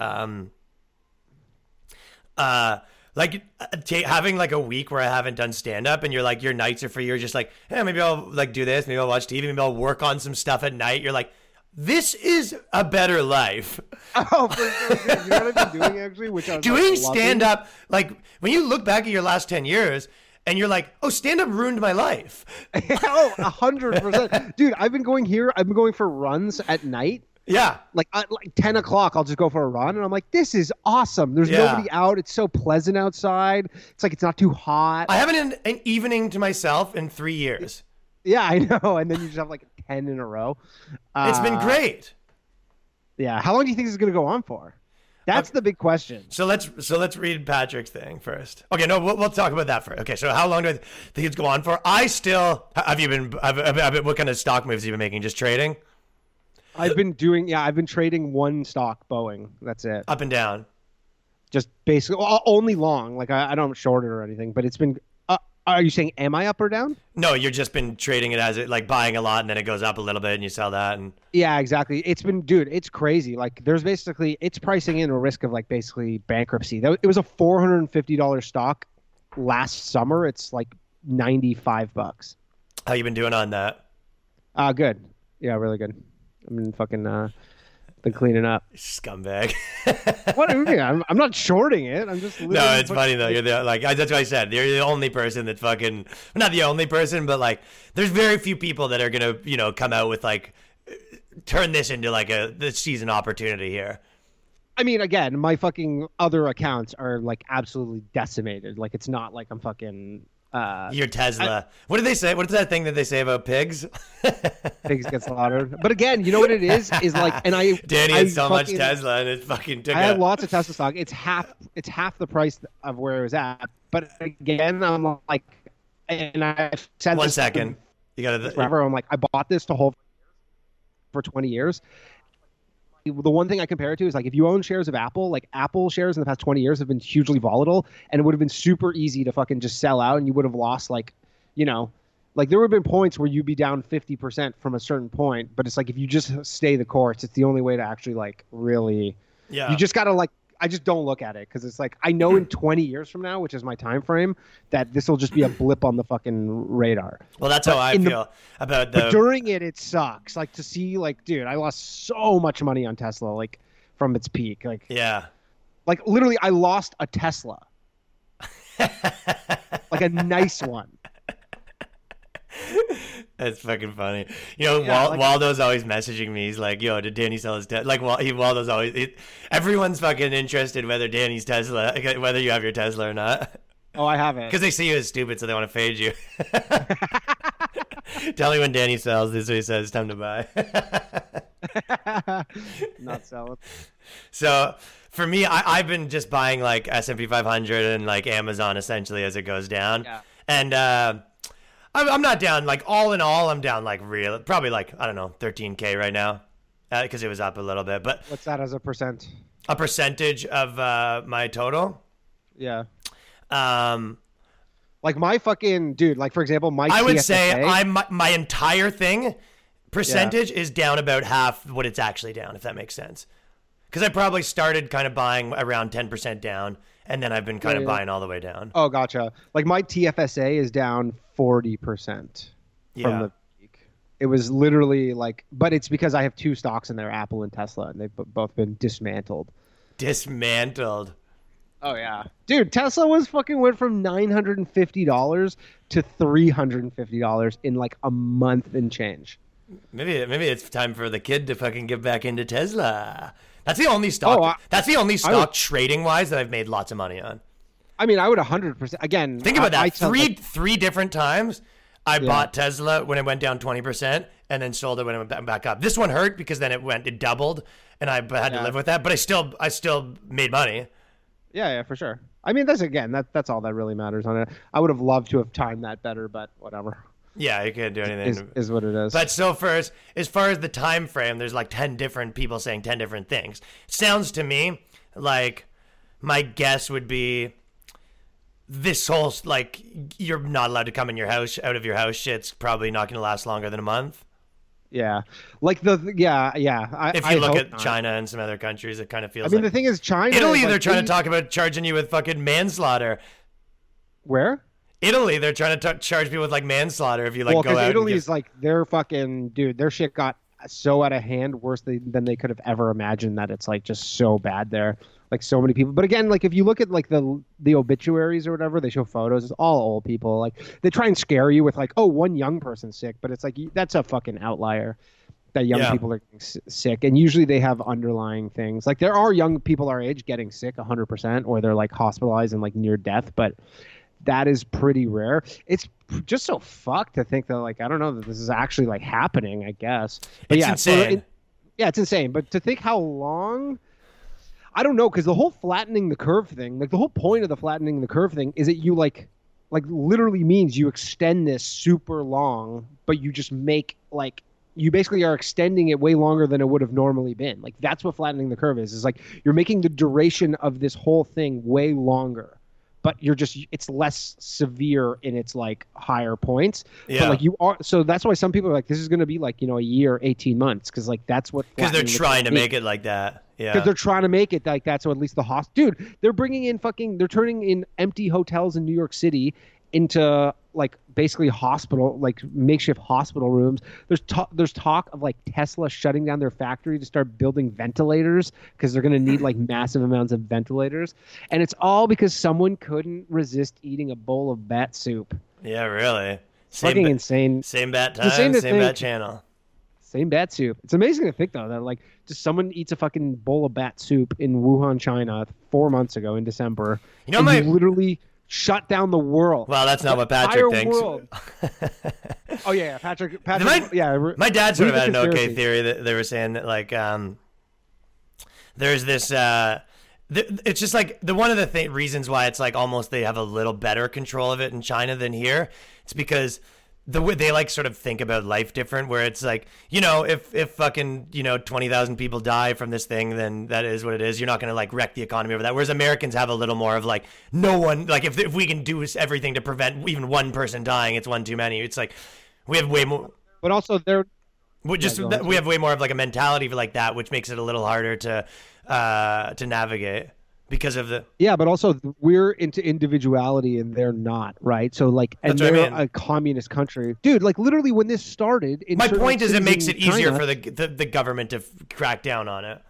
having like a week where I haven't done stand-up and you're like, your nights are free. You're just like, hey, maybe I'll like do this. Maybe I'll watch TV. Maybe I'll work on some stuff at night. You're like, this is a better life. Oh, for sure. You know what I've been doing actually? Which I was doing stand-up, like when you look back at your last 10 years and you're like, oh, stand-up ruined my life. Oh, 100%. Dude, I've been going for runs at night. Yeah. Like 10 o'clock, I'll just go for a run. And I'm like, this is awesome. There's nobody out. It's so pleasant outside. It's like, it's not too hot. I haven't an evening to myself in 3 years. Yeah, I know. And then you just have like 10 in a row. It's been great. Yeah. How long do you think this is going to go on for? That's the big question. So let's read Patrick's thing first. Okay, no, we'll talk about that first. Okay, so how long do I think it's go on for? What kind of stock moves have you been making? Just trading? I've been trading one stock, Boeing. That's it. Up and down. Just basically only long. Like I don't short it or anything, but it's been. Are you saying am I up or down? No, you've just been trading it as it like buying a lot and then it goes up a little bit and you sell that and. Yeah, exactly. It's crazy. Like it's pricing in a risk of like basically bankruptcy. It was a $450 stock last summer. It's like $95. How you been doing on that? Good. Yeah, really good. I've been fucking been cleaning up. Scumbag. What do you mean? I'm not shorting it. I'm just. No, it's funny though. You're that's what I said. You're the only person that fucking, not the only person, but like, there's very few people that are gonna, come out with like, turn this into like the season opportunity here. I mean, again, my fucking other accounts are like absolutely decimated. Like, it's not like I'm fucking. Your Tesla. What did they say? What is that thing that they say about pigs? Pigs get slaughtered. But again, you know what it is? Is like, and Danny had so much Tesla, and it fucking took. I had lots of Tesla stock. It's half the price of where it was at. But again, I'm like, and I said 1 second. You got to forever. I'm like, I bought this to hold for 20 years. The one thing I compare it to is like if you own shares of Apple, like Apple shares in the past 20 years have been hugely volatile, and it would have been super easy to fucking just sell out, and you would have lost like there would have been points where you'd be down 50% from a certain point, but it's like if you just stay the course, it's the only way to actually like really. Yeah. You just gotta like. I just don't look at it because it's like I know in 20 years from now, which is my time frame, that this will just be a blip on the fucking radar. Well, that's how I feel about the. But during it sucks. Like to see, like, dude, I lost so much money on Tesla, like from its peak. Like, yeah, like literally, I lost a Tesla, like a nice one. That's fucking funny. Waldo's always messaging me. He's like, yo, did Danny sell his Tesla? Like, Waldo's always... everyone's fucking interested whether Danny's Tesla... whether you have your Tesla or not. Oh, I have it. Because they see you as stupid, so they want to fade you. Tell me when Danny sells. This is what he says. Time to buy. Not selling. So... for me, I've been just buying, like, S&P 500 and, like, Amazon, essentially, as it goes down. Yeah. And... I'm not down, like, all in all, I'm down, like, probably, like, I don't know, 13K right now, because it was up a little bit, but... What's that as a percent? A percentage of my total? Yeah. Like, my fucking, dude, like, for example, my TFSA... I would say my entire thing, percentage, is down about half what it's actually down, if that makes sense. Because I probably started kind of buying around 10% down, and then I've been kind of buying all the way down. Oh, gotcha. Like my TFSA is down 40% from the peak. It was literally like, but it's because I have two stocks in there, Apple and Tesla, and they've both been dismantled. Dismantled. Oh yeah, dude. Tesla went from $950 to $350 in like a month and change. Maybe it's time for the kid to fucking get back into Tesla. That's the only stock. That's the only stock trading wise that I've made lots of money on. I mean, I would 100%. Again, think about that. Three different times I bought Tesla when it went down 20%, and then sold it when it went back up. This one hurt because then it doubled, and I had to live with that. But I still made money. Yeah, for sure. I mean, that's all that really matters on it. I would have loved to have timed that better, but whatever. Yeah, you can't do anything. Is what it is. But so first, as far as the time frame, there's like 10 different people saying 10 different things. Sounds to me like my guess would be this whole, like, you're not allowed to come in your house, out of your house shit's probably not going to last longer than a month. Yeah. Like if you look at China and some other countries, it kind of feels the thing is China. Italy, they're trying to talk about charging you with fucking manslaughter. Where? Italy, they're trying to charge people with like manslaughter if you like go out. Italy's like they're fucking dude. Their shit got so out of hand, worse than they could have ever imagined. That it's like just so bad there. Like so many people. But again, like if you look at like the obituaries or whatever, they show photos. It's all old people. Like they try and scare you with like, oh, one young person's sick, but it's like that's a fucking outlier. That young people are sick, and usually they have underlying things. Like there are young people our age getting sick 100%, or they're like hospitalized and like near death, but that is pretty rare. It's just so fucked to think that, like, I don't know that this is actually like happening, I guess. But it's insane. It's insane. But to think how long, I don't know, because the whole flattening the curve thing, like the whole point of the flattening the curve thing is that you like literally means you extend this super long, but you just make like, you basically are extending it way longer than it would have normally been. Like that's what flattening the curve is like you're making the duration of this whole thing way longer. But it's less severe in its like higher points. Yeah. But like you are, so that's why some people are like, this is going to be like, a year, 18 months. Cause like, that's what, because they're trying to make it like that. Yeah. Cause they're trying to make it like that. So at least dude, they're bringing in they're turning in empty hotels in New York City into like basically makeshift hospital rooms. There's talk of like Tesla shutting down their factory to start building ventilators because they're going to need like massive amounts of ventilators. And it's all because someone couldn't resist eating a bowl of bat soup. Yeah, really. Fucking insane. Same bat time, same bat channel. Same bat soup. It's amazing to think though that like just someone eats a fucking bowl of bat soup in Wuhan, China 4 months ago in December. You literally shut down the world. Well, that's not what Patrick thinks. Oh yeah, Patrick. My dad sort of had an okay theory that they were saying that like there's this. It's just like one of the reasons why it's like almost they have a little better control of it in China than here. It's because the way they like sort of think about life different, where it's like, if fucking 20,000 people die from this thing, then that is what it is. You're not gonna like wreck the economy over that. Whereas Americans have a little more of like, no one, like if we can do everything to prevent even one person dying, it's one too many. It's like we have way more. But also we have way more of like a mentality like that, which makes it a little harder to navigate. Because of but also we're into individuality and they're not, right? So like, and they're a communist country, dude. Like literally, when this started, my point is, it makes it easier for the government to crack down on it.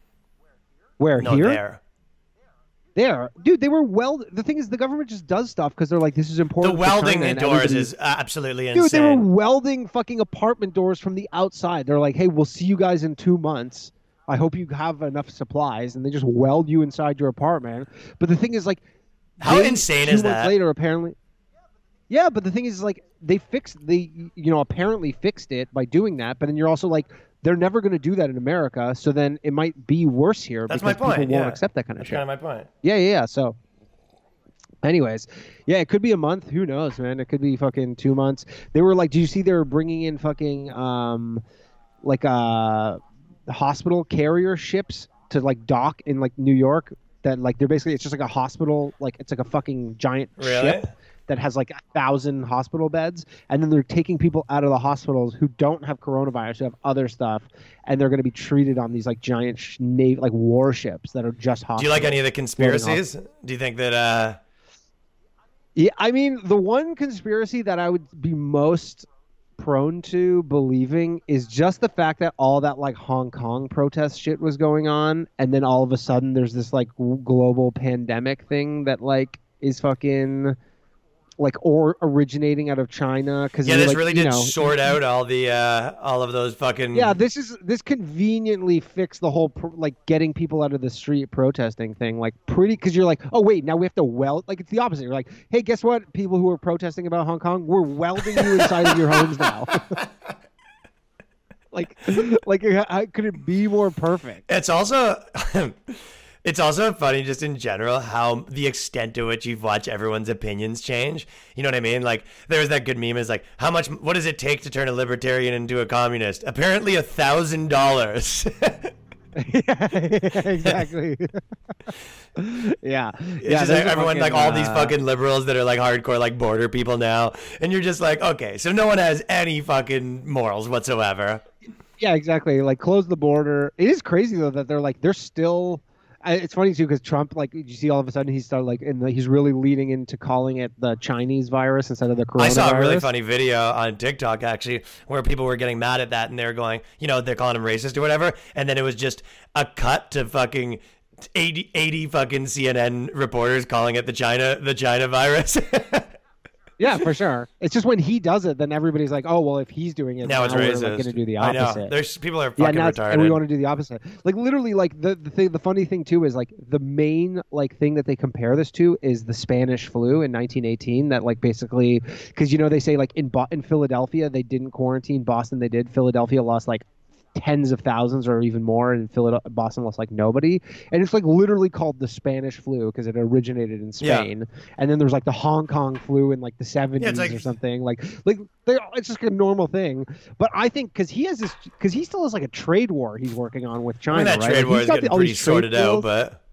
Here? There, dude. They were the thing is, the government just does stuff because they're like, this is important. The welding indoors is absolutely insane. Dude, they were welding fucking apartment doors from the outside. They're like, hey, we'll see you guys in 2 months. I hope you have enough supplies, and they just weld you inside your apartment. But the thing is, like, how insane is that? 2 months later, apparently. Yeah, but the thing is, like, they apparently fixed it by doing that. But then you're also like, they're never going to do that in America. So then it might be worse here. That's because my point. People won't accept that kind of shit. That's kind of my point. Yeah. So, anyways, it could be a month. Who knows, man? It could be fucking 2 months. They were like, do you see they were bringing in fucking hospital carrier ships to like dock in like New York, that like they're basically, it's just like a hospital, like it's like a fucking giant ship that has like 1,000 hospital beds, and then they're taking people out of the hospitals who don't have coronavirus, who have other stuff, and they're going to be treated on these like giant like warships that are just hospitals. Do you like any of the conspiracies? Do you think that Yeah, I mean, the one conspiracy that I would be most prone to believing is just the fact that all that like Hong Kong protest shit was going on, and then all of a sudden there's this like global pandemic thing that like is fucking like or originating out of China because this like, really did sort out all the all of those fucking this conveniently fixed the whole like getting people out of the street protesting thing like pretty because you're like, oh wait, now we have to weld, like it's the opposite. You're like, hey, guess what, people who are protesting about Hong Kong, we're welding you inside of your homes now. like could it be more perfect? It's also it's also funny just in general how the extent to which you've watched everyone's opinions change. You know what I mean? Like there was that good meme is like, what does it take to turn a libertarian into a communist? Apparently $1,000. Yeah, exactly. yeah. It's just like everyone fucking, like all these fucking liberals that are like hardcore like border people now, and you're just like, okay, so no one has any fucking morals whatsoever. Yeah, exactly. Like close the border. It is crazy though that they're still. It's funny too because Trump, like, you see all of a sudden he started like, he's really leaning into calling it the Chinese virus instead of the coronavirus. I saw a really funny video on TikTok actually where people were getting mad at that and they're going, they're calling him racist or whatever, and then it was just a cut to fucking 80 fucking CNN reporters calling it the China virus. Yeah, for sure. It's just when he does it, then everybody's like, oh, well, if he's doing it, now it's we're racist. Like, going to do the opposite. I know. There's people are fucking retarded. And we want to do the opposite. Like literally, like the funny thing too is like the main like thing that they compare this to is the Spanish flu in 1918. That like basically, because they say like in Philadelphia they didn't quarantine, Boston they did. Philadelphia lost like tens of thousands or even more, and Boston lost like nobody, and it's like literally called the Spanish flu because it originated in Spain. Yeah. And then there's like the Hong Kong flu in like the 70s or something, like it's just a normal thing. But I think because he still has like a trade war he's working on with China. That right? trade war is getting pretty sorted out, but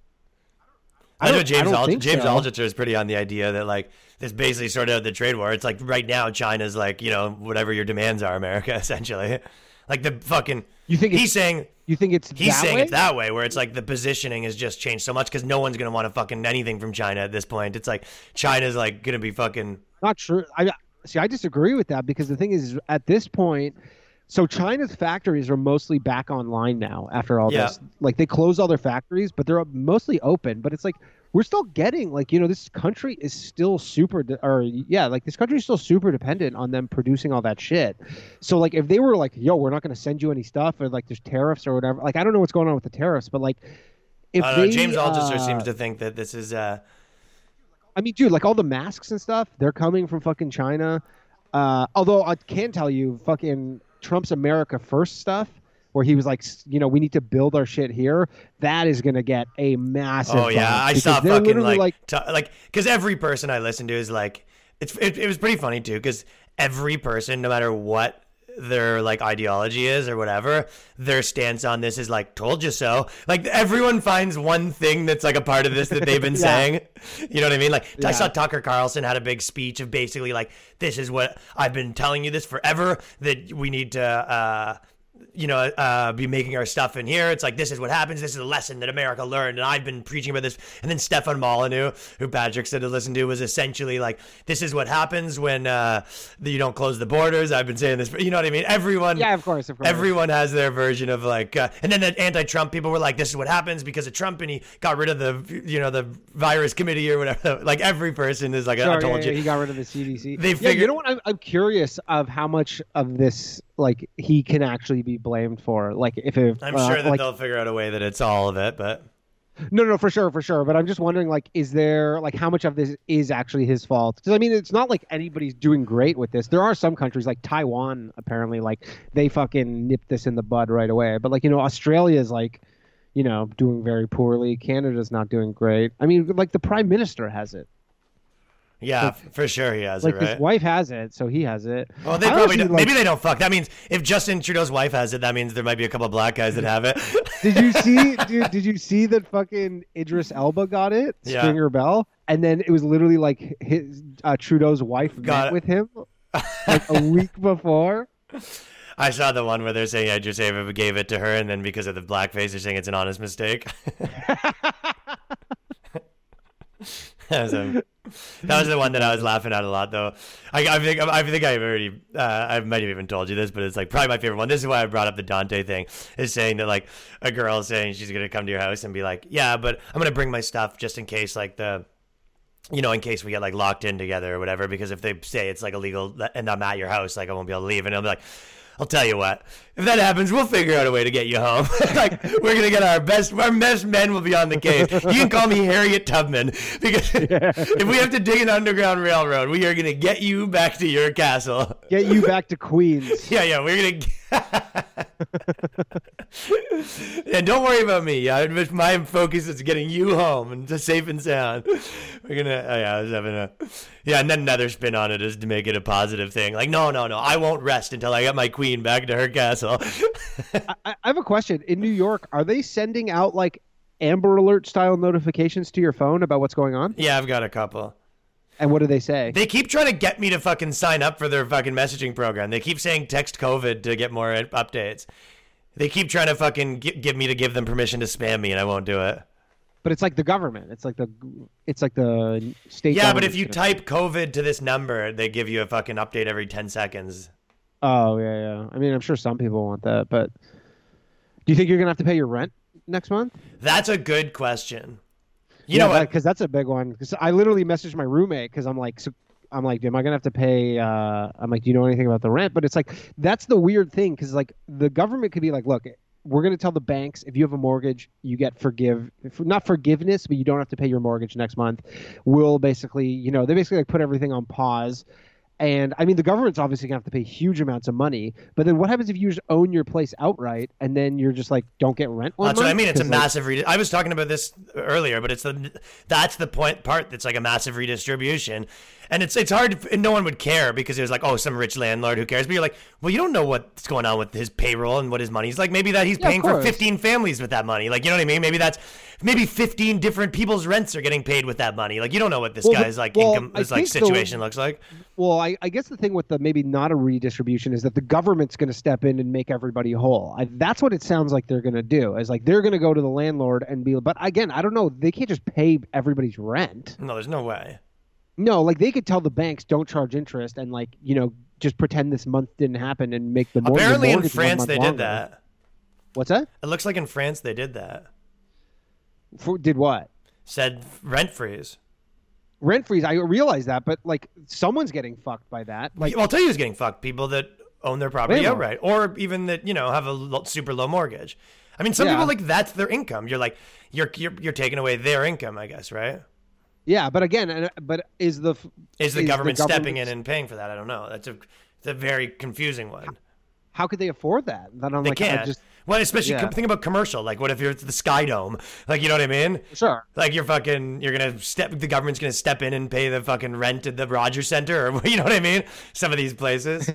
I know James Altucher is pretty on the idea that like this basically sorted out the trade war. It's like right now China's like, whatever your demands are, America, essentially. Like the fucking, he's saying it's that way, where it's like the positioning has just changed so much because no one's gonna want to fucking anything from China at this point. It's like China's like gonna be fucking. Not true. I disagree with that because the thing is at this point, so China's factories are mostly back online now after all this. Like they closed all their factories, but they're mostly open. But it's like we're still getting like this country is still super this country is still super dependent on them producing all that shit. So like if they were like, yo, we're not going to send you any stuff, or like there's tariffs or whatever, like I don't know what's going on with the tariffs, but like if James Altucher seems to think that this is I mean, dude, like all the masks and stuff, they're coming from fucking China. Although I can tell you fucking Trump's America First stuff, where he was like, we need to build our shit here. That is going to get a massive. Oh yeah, I saw fucking like because every person I listen to is like, it was pretty funny too because every person, no matter what their like ideology is or whatever, their stance on this is like, told you so. Like everyone finds one thing that's like a part of this that they've been saying. You know what I mean? Like I saw Tucker Carlson had a big speech of basically like, this is what I've been telling you this forever, that we need to be making our stuff in here. It's like, this is what happens. This is a lesson that America learned. And I've been preaching about this. And then Stefan Molyneux, who Patrick said to listen to, was essentially like, this is what happens when you don't close the borders. I've been saying this, you know what I mean? Everyone. Yeah, of course. Everyone has their version of like, and then the anti-Trump people were like, this is what happens because of Trump. And he got rid of the virus committee or whatever. Like every person is like, I told you. He got rid of the CDC. They figured, you know what? I'm curious of how much of this like he can actually be blamed for. Like if I'm sure that they'll figure out a way that it's all of it, but no, for sure. But I'm just wondering, like, is there like how much of this is actually his fault? Because I mean, it's not like anybody's doing great with this. There are some countries like Taiwan, apparently, like they fucking nipped this in the bud right away. But like Australia is like, doing very poorly. Canada's not doing great. I mean, like the Prime Minister has it. Yeah, like, for sure he has it, right? His wife has it, so he has it. Well, they probably don't, maybe they don't fuck. That means if Justin Trudeau's wife has it, that means there might be a couple of black guys that have it. Did you see that fucking Idris Elba got it? Stringer Bell? And then it was literally like his Trudeau's wife met with him like a week before. I saw the one where they're saying Idris Elba gave it to her, and then because of the blackface, they're saying it's an honest mistake. That was the one that I was laughing at a lot, though. I think I've already, I might have even told you this, but it's like probably my favorite one. This is why I brought up the Dante thing, is saying that like a girl saying she's going to come to your house and be like, yeah, but I'm going to bring my stuff just in case like in case we get like locked in together or whatever, because if they say it's like illegal and I'm at your house, like I won't be able to leave. And I'll be like, I'll tell you what, if that happens, we'll figure out a way to get you home. Like, we're going to get our best men will be on the case. You can call me Harriet Tubman, because if we have to dig an underground railroad, we are going to get you back to your castle. Get you back to Queens. Yeah, we're going to... And don't worry about me. My focus is getting you home and to safe and sound. We're going to... I was having a... Yeah, and then another spin on it is to make it a positive thing. Like, no, I won't rest until I get my queen back to her castle. I have a question. In New York, are they sending out like Amber Alert style notifications to your phone about what's going on? Yeah, I've got a couple. And what do they say? They keep trying to get me to fucking sign up for their fucking messaging program. They keep saying text COVID to get more updates. They keep trying to fucking give them permission to spam me, and I won't do it. But it's like the government. It's like the state. Yeah, but if you type COVID to this number, they give you a fucking update every 10 seconds. Oh, yeah. I mean, I'm sure some people want that, but do you think you're going to have to pay your rent next month? That's a good question. You know what? Because that's a big one. Because I literally messaged my roommate because I'm like, am I going to have to pay? I'm like, do you know anything about the rent? But it's like, that's the weird thing, because like the government could be like, look, we're going to tell the banks, if you have a mortgage, you get not forgiveness, but you don't have to pay your mortgage next month. We'll basically, they basically like put everything on pause. And I mean, the government's obviously gonna have to pay huge amounts of money. But then what happens if you just own your place outright and then you're just like, don't get rent? That's what I mean. It's a massive. I was talking about this earlier, but that's the part that's like a massive redistribution. And it's hard, and no one would care because it was like, oh, some rich landlord, who cares? But you're like, well, you don't know what's going on with his payroll and what his money's like. Maybe that he's paying for 15 families with that money. Like, you know what I mean? Maybe 15 different people's rents are getting paid with that money. Like, you don't know what this guy's income, situation looks like. Well, I guess the thing with the maybe not a redistribution is that the government's going to step in and make everybody whole. That's what it sounds like they're going to do. Is like they're going to go to the landlord and be. But again, I don't know. They can't just pay everybody's rent. No, there's no way. No, like they could tell the banks don't charge interest and like, just pretend this month didn't happen and make the mortgage. Apparently in France they did that. What's that? It looks like in France they did that. Did what? Said rent freeze. Rent freeze. I realize that, but like someone's getting fucked by that. Like, I'll tell you who's getting fucked. People that own their property outright, or even that have a super low mortgage. I mean, some people like that's their income. You're like you're taking away their income, I guess, right? Yeah, but again, is the government stepping in and paying for that? I don't know. It's a very confusing one. How could they afford that? They can't. Well, especially think about commercial. Like, what if you're at the Sky Dome? Like, you know what I mean? Sure. Like, the government's gonna step in and pay the fucking rent at the Rogers Center, or you know what I mean? Some of these places.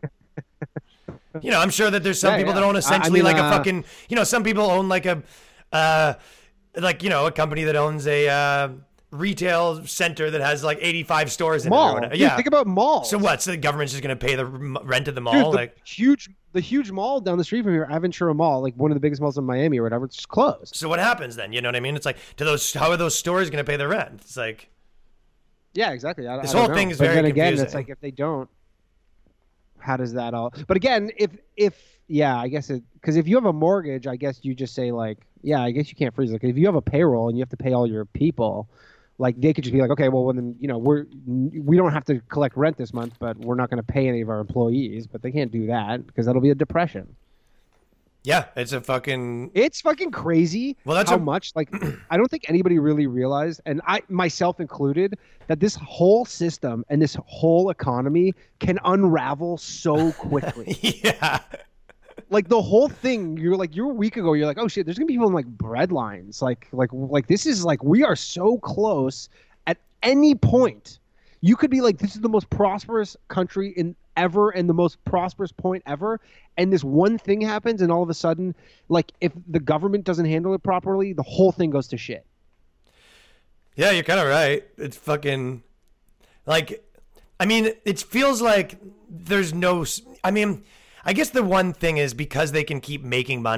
I'm sure that there's some people that own essentially a fucking. Some people own like a, a company that owns a. Retail center that has like 85 stores in mall. it. Yeah, think about malls. So what? So the government's just going to pay the rent of the mall? Dude, the huge mall down the street from here, Aventura Mall, like one of the biggest malls in Miami or whatever, it's just closed. So what happens then? You know what I mean? It's like, how are those stores going to pay the rent? It's like, yeah, exactly. This whole thing is very confusing. Again, it's like if they don't, how does that all? But again, I guess because if you have a mortgage, I guess you just say like, yeah, I guess you can't freeze it. If you have a payroll and you have to pay all your people. Like they could just be like, okay, well, then we don't have to collect rent this month, but we're not going to pay any of our employees. But they can't do that because that'll be a depression. Yeah, it's fucking crazy. Well, that's how much like I don't think anybody really realized, and I myself included, that this whole system and this whole economy can unravel so quickly. Yeah. Like the whole thing, you're a week ago, you're like, oh shit, there's gonna be people in like bread lines. Like this is like, we are so close. At any point, you could be like, this is the most prosperous country ever and the most prosperous point ever. And this one thing happens, and all of a sudden, like if the government doesn't handle it properly, the whole thing goes to shit. Yeah, you're kind of right. It's fucking like, I mean, it feels like there's no, I mean, I guess the one thing is because they can keep making money,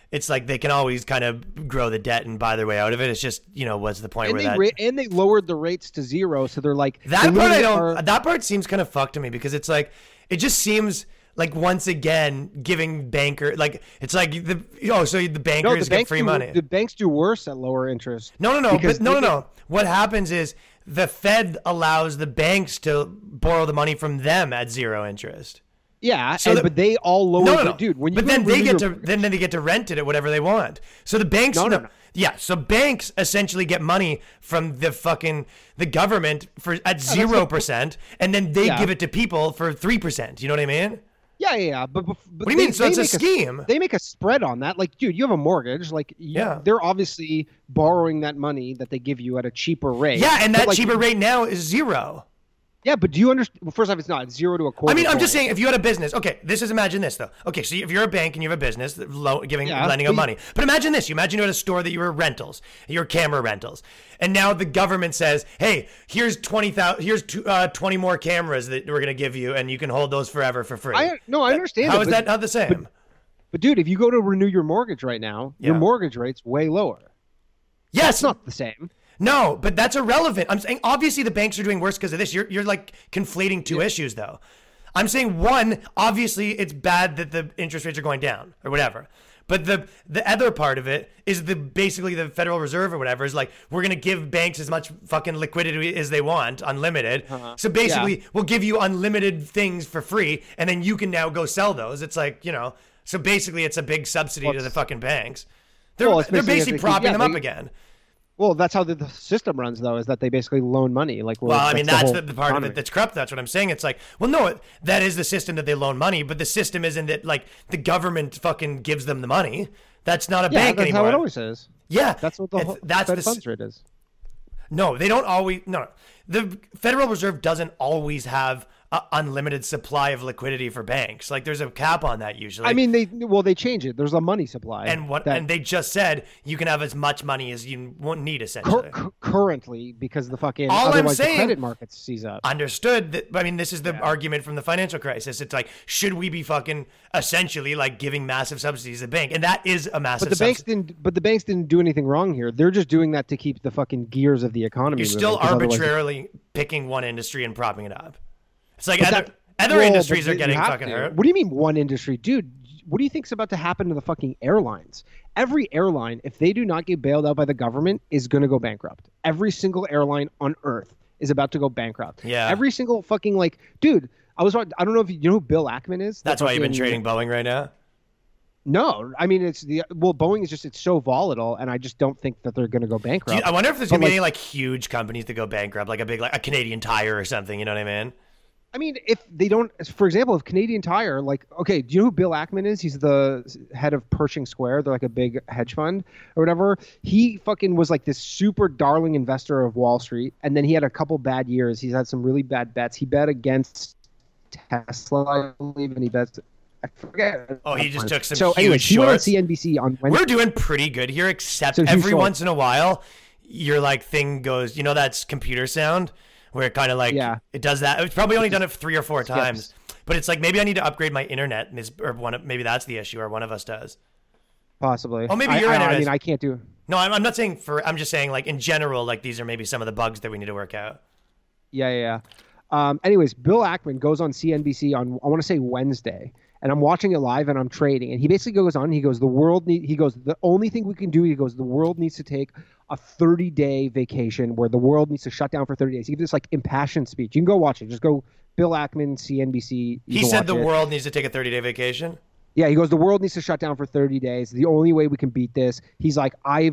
it's like they can always kind of grow the debt and buy their way out of it. It's just, what's the point and they lowered the rates to 0, so they're like that part seems kind of fucked to me, because it's like it just seems like once again giving it's like the bankers get free money. The banks do worse at lower interest. No. What happens is the Fed allows the banks to borrow the money from them at 0 interest. Yeah, but they all lower dude. When you then they get to rent it at whatever they want. So the banks, so banks essentially get money from the government at 0%, and then they give it to people for 3%. You know what I mean? Yeah. But what do you mean? So it's a scheme. They make a spread on that. Like, dude, you have a mortgage. Like, they're obviously borrowing that money that they give you at a cheaper rate. Yeah, and that cheaper rate now is 0. Yeah, but do you understand? Well, first off, it's not. It's 0 to a quarter. I mean, I'm just saying, if you had a business, okay, imagine this though. Okay, so if you're a bank and you have a business lending out money, but imagine this. You imagine you had a store that you were rentals, your camera rentals, and now the government says, hey, here's 20 more cameras that we're gonna give you, and you can hold those forever for free. I understand. How is that not the same? But dude, if you go to renew your mortgage right now, your mortgage rate's way lower. Yes, that's not the same. No, but that's irrelevant. I'm saying obviously the banks are doing worse because of this. You're like conflating two issues though. I'm saying one, obviously it's bad that the interest rates are going down or whatever. But the other part of it is basically the Federal Reserve or whatever is like, we're going to give banks as much fucking liquidity as they want, unlimited. So basically we'll give you unlimited things for free, and then you can now go sell those. It's like, so basically it's a big subsidy to the fucking banks. They're basically propping them up again. Well, that's how the system runs, though, is that they basically loan money. Like, that's the part of it that's corrupt. That's what I'm saying. It's like, well, no, that is the system that they loan money, but the system isn't that, like, the government fucking gives them the money. That's not a bank anymore. That's how it always is. Yeah. That's what the Fed funds rate is. No, they don't always. No. The Federal Reserve doesn't always have an unlimited supply of liquidity for banks. Like, there's a cap on that usually. I mean, they change it. There's a money supply, and they just said you can have as much money as you won't need essentially. Currently, because the fucking otherwise the credit markets seize up. Understood. That, I mean, this is the argument from the financial crisis. It's like, should we be fucking essentially like giving massive subsidies to the bank? And that is a massive. But the banks didn't do anything wrong here. They're just doing that to keep the fucking gears of the economy. You're still arbitrarily picking one industry and propping it up. It's like other industries are getting fucking hurt. What do you mean one industry? Dude, what do you think's about to happen to the fucking airlines? Every airline, if they do not get bailed out by the government, is going to go bankrupt. Every single airline on Earth is about to go bankrupt. Yeah. Every single fucking dude, I don't know if you know who Bill Ackman is? That's why you've been trading Boeing right now? No, I mean, Boeing is it's so volatile, and I just don't think that they're going to go bankrupt. I wonder if there's going to be any huge companies that go bankrupt, like a Canadian Tire or something, you know what I mean? I mean, if they don't, for example, if Canadian Tire, okay, do you know who Bill Ackman is? He's the head of Pershing Square. They're like a big hedge fund or whatever. He fucking was like this super darling investor of Wall Street. And then he had a couple bad years. He's had some really bad bets. He bet against Tesla, I believe, and he bets, I forget. Oh, he just took some huge shorts. He went on CNBC on Wednesday. We're doing pretty good here, except every once in a while, your thing goes, that's computer sound? Where it kind of it does that. It's probably only done it 3 or 4 times, but it's like maybe I need to upgrade my internet, maybe that's the issue, or one of us does. Possibly. Oh, maybe your internet. I mean, I can't do. No, I'm not saying I'm just saying in general, these are maybe some of the bugs that we need to work out. Yeah. Anyways, Bill Ackman goes on CNBC on I want to say Wednesday, and I'm watching it live and I'm trading, and he basically goes on. He goes, the only thing we can do. He goes, the world needs to take a 30-day vacation where the world needs to shut down for 30 days. He gives this impassioned speech. You can go watch it. Just go Bill Ackman, CNBC. He said the world needs to take a 30-day vacation? Yeah, he goes, the world needs to shut down for 30 days. The only way we can beat this. He's like,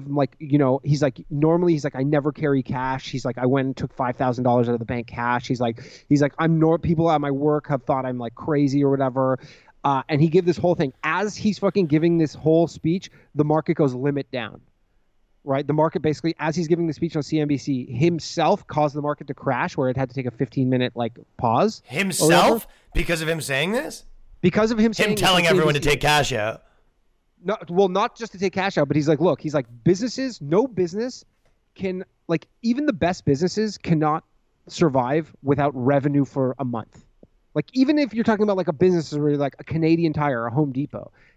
normally he's like, I never carry cash. He's like, I went and took $5,000 out of the bank cash. He's like, people at my work have thought I'm crazy or whatever. And he gave this whole thing. As he's fucking giving this whole speech, the market goes limit down. Right, the market basically, as he's giving the speech on CNBC, himself caused the market to crash, where it had to take a 15-minute pause. Himself, because of him saying this, because of him saying, him telling everyone to take cash out. No, well, not just to take cash out, but he's like, look, businesses, no business can even the best businesses cannot survive without revenue for a month. Even if you're talking about a business where a Canadian Tire or a Home Depot.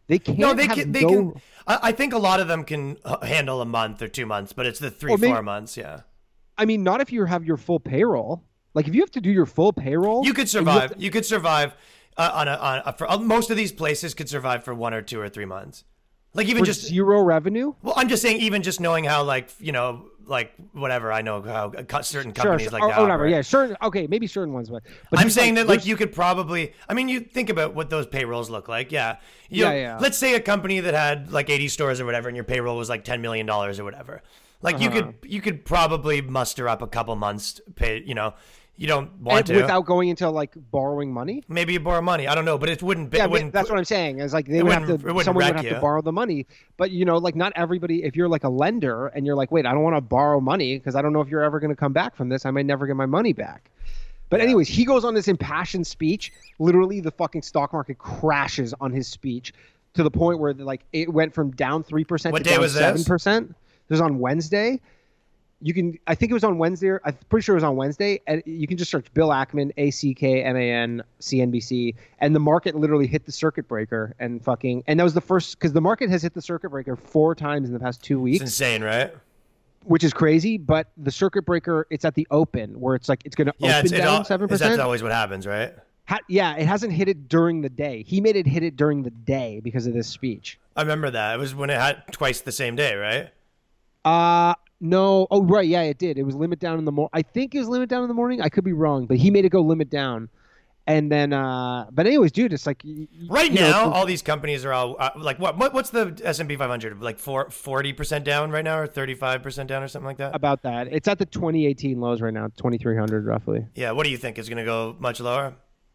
They can't. No, they can. I think a lot of them can handle a month or 2 months, but it's the 4 months. Yeah. I mean, not if you have your full payroll. Like if you have to do your full payroll, you could survive. You could survive most of these places could survive for 1 or 2 or 3 months. Like even just zero revenue. Well, I'm just saying, even just knowing how, like, you know, like whatever, I know how certain companies like that. Whatever, yeah, certain. Okay, maybe certain ones, but I'm saying that like you could probably. I mean, you think about what those payrolls look like. Yeah, yeah. Let's say a company that had like 80 stores or whatever, and your payroll was like $10 million or whatever. Like you could probably muster up a couple months pay. You know. You don't want to without going into like borrowing money. Maybe you borrow money. I don't know, but it wouldn't. Yeah, that's what I'm saying. It's like they would have to. Someone would have to borrow the money. But you know, like not everybody. If you're like a lender and you're like, wait, I don't want to borrow money because I don't know if you're ever going to come back from this. I might never get my money back. But anyways, he goes on this impassioned speech. Literally, the fucking stock market crashes on his speech to the point where like it went from down 3% to down 7%. It was on Wednesday. I think it was on Wednesday. I'm pretty sure it was on Wednesday. And you can just search Bill Ackman, ACKMAN, CNBC. And the market literally hit the circuit breaker and that was the first, because the market has hit the circuit breaker 4 times in the past 2 weeks. It's insane, right? Which is crazy. But the circuit breaker, it's at the open where it's like, it's going to open down 7%. That's always what happens, right? Yeah, it hasn't hit it during the day. He made it hit it during the day because of this speech. I remember that. It was when it had twice the same day, right? No. Oh, right. Yeah, it did. It was limit down in the morning. I think it was limit down in the morning. I could be wrong, but he made it go limit down. And then, but anyways, dude, it's like right now, all these companies are all like, what's the S&P 500? Like 40% down right now, or 35% down, or something like that. About that, it's at the 2018 lows right now, 2,300 roughly. Yeah. What do you think is going to go much lower?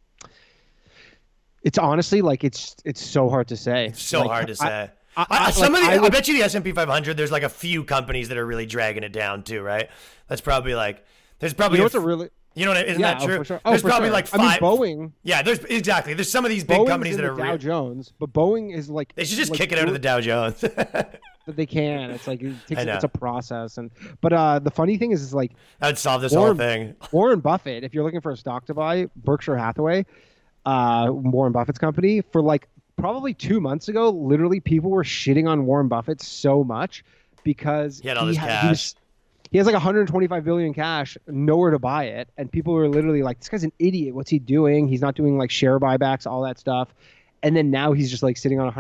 It's honestly like it's so hard to say. It's so hard to say. I bet you the S&P 500, there's like a few companies that are really dragging it down too, right? That's probably like, there's probably isn't that true? For sure. There's probably like 5. I mean, Boeing. Yeah, there's some of these big companies that are Dow Jones, but Boeing is like they should just kick it out of the Dow Jones. But they can. It's like it's a process, but the funny thing is like that'd solve this whole thing. Warren Buffett, if you're looking for a stock to buy, Berkshire Hathaway, Warren Buffett's company, for like probably 2 months ago, literally people were shitting on Warren Buffett so much because he had all this cash. He has like 125 billion cash, nowhere to buy it, and people were literally like, "This guy's an idiot. What's he doing? He's not doing like share buybacks, all that stuff." And then now he's just like sitting on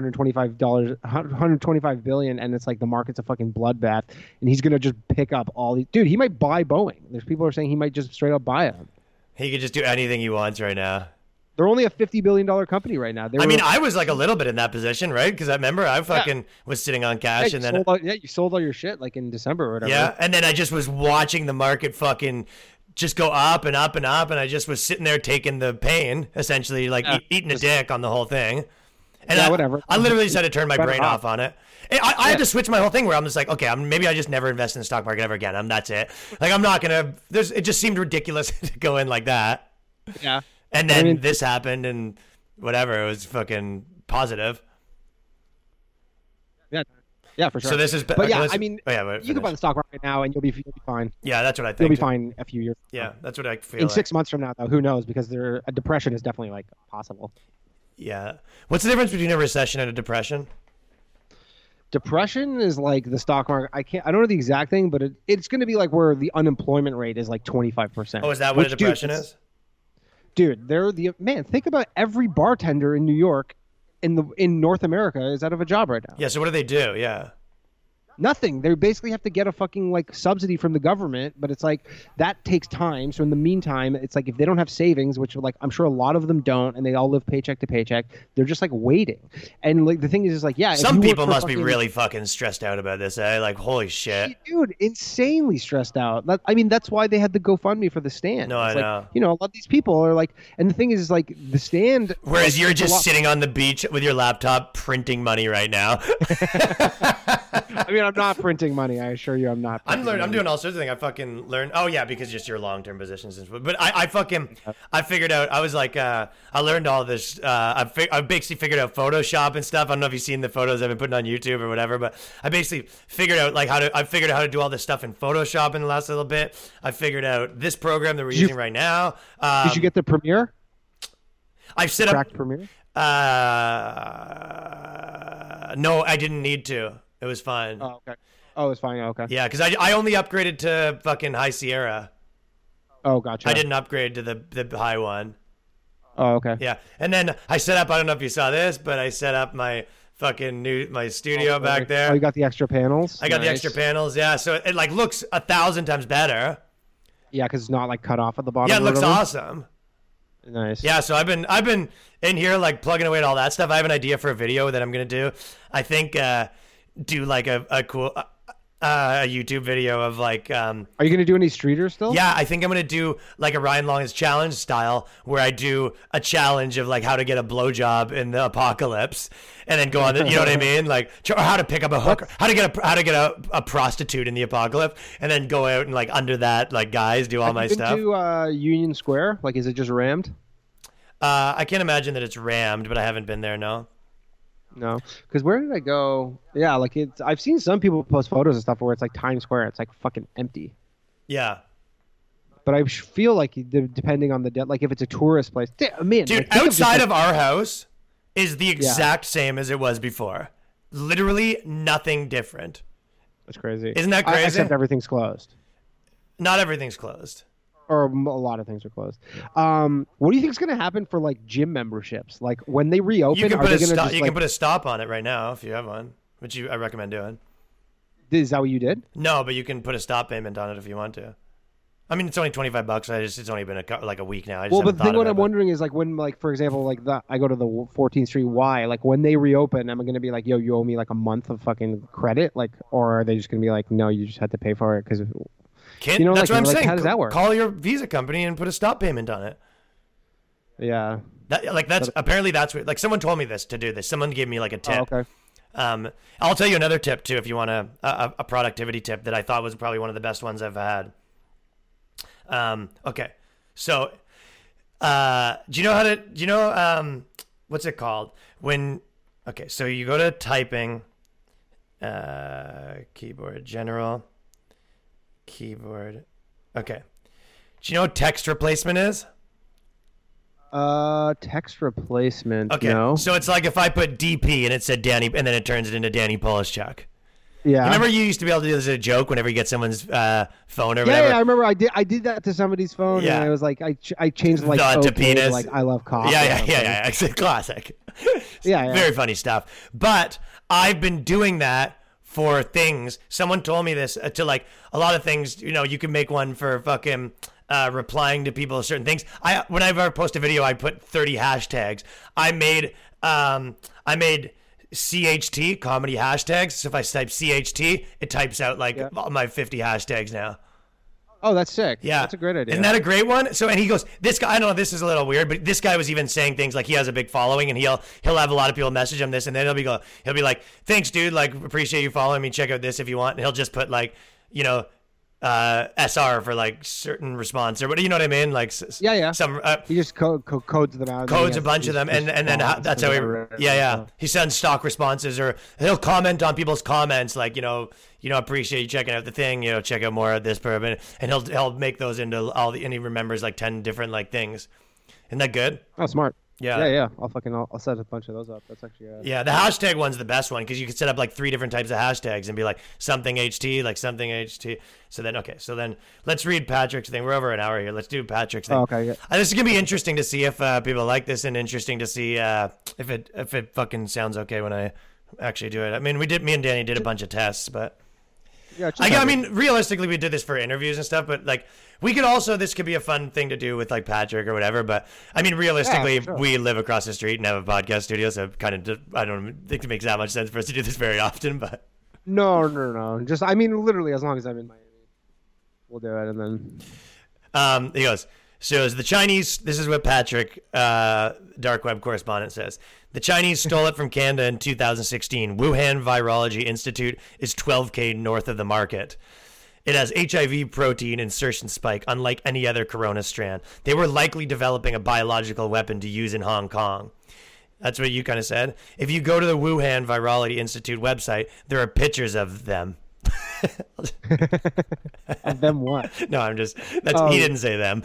$125 billion, and it's like the market's a fucking bloodbath, and he's gonna just pick up all these. Dude, he might buy Boeing. There's people are saying he might just straight up buy them. He could just do anything he wants right now. They're only a $50 billion company right now. I was like a little bit in that position, right? Because I remember I fucking was sitting on cash, and then you sold all your shit like in December or whatever. Yeah, and then I just was watching the market fucking just go up and up and up, and I just was sitting there taking the pain, essentially, like eating a dick on the whole thing. And whatever. I literally just had to turn my brain off on it. I had to switch my whole thing where I'm just like, okay, maybe I just never invest in the stock market ever again. That's it. Like I'm not gonna. It just seemed ridiculous to go in like that. Yeah. And then this happened, and whatever, it was fucking positive. Yeah, for sure. So this is, but yeah, I mean, you can buy the stock market now, and you'll be fine. Yeah, that's what I think. You'll be fine a few years. Yeah, that's what I feel. In 6 months from now, though, who knows? Because a depression is definitely like possible. Yeah. What's the difference between a recession and a depression? Depression is like the stock market. I don't know the exact thing, but it's going to be like where the unemployment rate is like 25%. Oh, is that what a depression is? Dude, think about every bartender in New York in North America is out of a job right now. Yeah, so what do they do? Yeah. Nothing. They basically have to get a fucking like subsidy from the government, but it's like that takes time. So in the meantime, it's like if they don't have savings, which like I'm sure a lot of them don't, and they all live paycheck to paycheck, they're just like waiting. And like the thing is like, yeah, some people must be really fucking stressed out about this, eh? Like holy shit, dude, insanely stressed out. I mean, that's why they had the GoFundMe for the stand. No, I know. You know, a lot of these people are like, and the thing is like the stand. Whereas you're just sitting on the beach with your laptop printing money right now. I mean, I'm not printing money. I assure you, I'm not. I'm doing all sorts of things. I fucking learned. Oh yeah, because just your long-term positions. But I figured out. I was like, I learned all this. I basically figured out Photoshop and stuff. I don't know if you've seen the photos I've been putting on YouTube or whatever, but I basically figured out like how to do all this stuff in Photoshop in the last little bit. I figured out this program that we're using right now. Did you get the Premiere? I've set up Premiere. No, I didn't need to. It was fine. Oh, okay. Oh, it's fine. Okay. Yeah, because I only upgraded to fucking High Sierra. Oh, gotcha. I didn't upgrade to the high one. Oh, okay. Yeah, and then I set up. I don't know if you saw this, but I set up my fucking my studio back there. Oh, you got the extra panels. I got the extra panels. Yeah, so it like looks 1,000 times better. Yeah, because it's not like cut off at the bottom. Yeah, it looks awesome. Nice. Yeah, so I've been in here like plugging away at all that stuff. I have an idea for a video that I'm gonna do. I think do like a cool a YouTube video of like. Are you gonna do any streeters still? Yeah, I think I'm gonna do like a Ryan Long's challenge style, where I do a challenge of like how to get a blowjob in the apocalypse, and then go on. You know what I mean? Like or how to pick up a hooker, how to get a prostitute in the apocalypse, and then go out and like under that like guys do all my stuff. Have you been to Union Square? Like, is it just rammed? I can't imagine that it's rammed, but I haven't been there. No. No, because where did I go? Yeah, like I've seen some people post photos and stuff where it's like Times Square, it's like fucking empty. Yeah. But I feel like depending on the like if it's a tourist place, man, dude, like, outside of our house is the exact same as it was before. Literally nothing different. That's crazy. Isn't that crazy? Except everything's closed. Not everything's closed. Or a lot of things are closed. What do you think is going to happen for like gym memberships? Like when they reopen, you can put a stop on it right now if you have one, which I recommend doing. Is that what you did? No, but you can put a stop payment on it if you want to. I mean, it's only $25. It's only been like a week now. But the thing what I'm wondering is like when, like for example, like I go to the 14th Street Y. Like when they reopen, am I going to be like, yo, you owe me like a month of fucking credit? Like, or are they just going to be like, no, you just had to pay for it because. You know, that's what I'm saying. How does that work? Call your Visa company and put a stop payment on it. Yeah. Apparently that's what, like someone told me to do this. Someone gave me like a tip. Oh, okay. I'll tell you another tip too if you want a productivity tip that I thought was probably one of the best ones I've had. Okay. So, do you know what's it called? So you go to typing, keyboard general. Keyboard. Okay. Do you know what text replacement is? Text replacement. Okay. No. So it's like if I put DP and it said Danny, and then it turns it into Danny Polishchuk. Yeah. Remember you used to be able to do this as a joke whenever you get someone's phone or whatever? Yeah, I remember I did that to somebody's phone, and I was like, I changed like the to penis. To, like I love coffee. Yeah. It's a classic. Yeah. Very funny stuff. But I've been doing that for things. Someone told me this to like a lot of things. You know, you can make one for fucking replying to people certain things. Whenever I post a video, I put 30 hashtags. I made CHT comedy hashtags. So if I type CHT, it types out like all my 50 hashtags now. Oh, that's sick. Yeah. That's a great idea. Isn't that a great one? So, and he goes, this guy, I don't know, this is a little weird, but this guy was even saying things like he has a big following and he'll have a lot of people message him this, and then he'll be like, thanks, dude, like, appreciate you following me, check out this if you want. And he'll just put like, you know, SR for like certain response or what, you know what I mean? Like, some he just codes them out. Codes a bunch of them, and then that's how he he sends stock responses, or he'll comment on people's comments like, you know, appreciate you checking out the thing, you know, check out more of this person, and he'll make those into and he remembers like 10 different like things. Isn't that good? Oh, smart. Yeah. I'll set a bunch of those up. That's actually the hashtag one's the best one because you can set up like 3 different types of hashtags and be like something HT, like something HT. So then so let's read Patrick's thing. We're over an hour here. Let's do Patrick's thing. Oh, okay. Yeah. This is gonna be interesting to see if people like this, and interesting to see if it fucking sounds okay when I actually do it. I mean, me and Danny did a bunch of tests, but. Yeah, I mean, realistically, we did this for interviews and stuff, but like, we could also, this could be a fun thing to do with like Patrick or whatever. But I mean, realistically, we live across the street and have a podcast studio, so kind of, I don't think it makes that much sense for us to do this very often. But no, just I mean, literally, as long as I'm in Miami, we'll do it, and then. He goes. So the Chinese, this is what Patrick, dark web correspondent, says. The Chinese stole it from Canada in 2016. Wuhan Virology Institute is 12K north of the market. It has HIV protein insertion spike, unlike any other corona strand. They were likely developing a biological weapon to use in Hong Kong. That's what you kind of said. If you go to the Wuhan Virology Institute website, there are pictures of them. Of them what? No, I'm just. He didn't say them.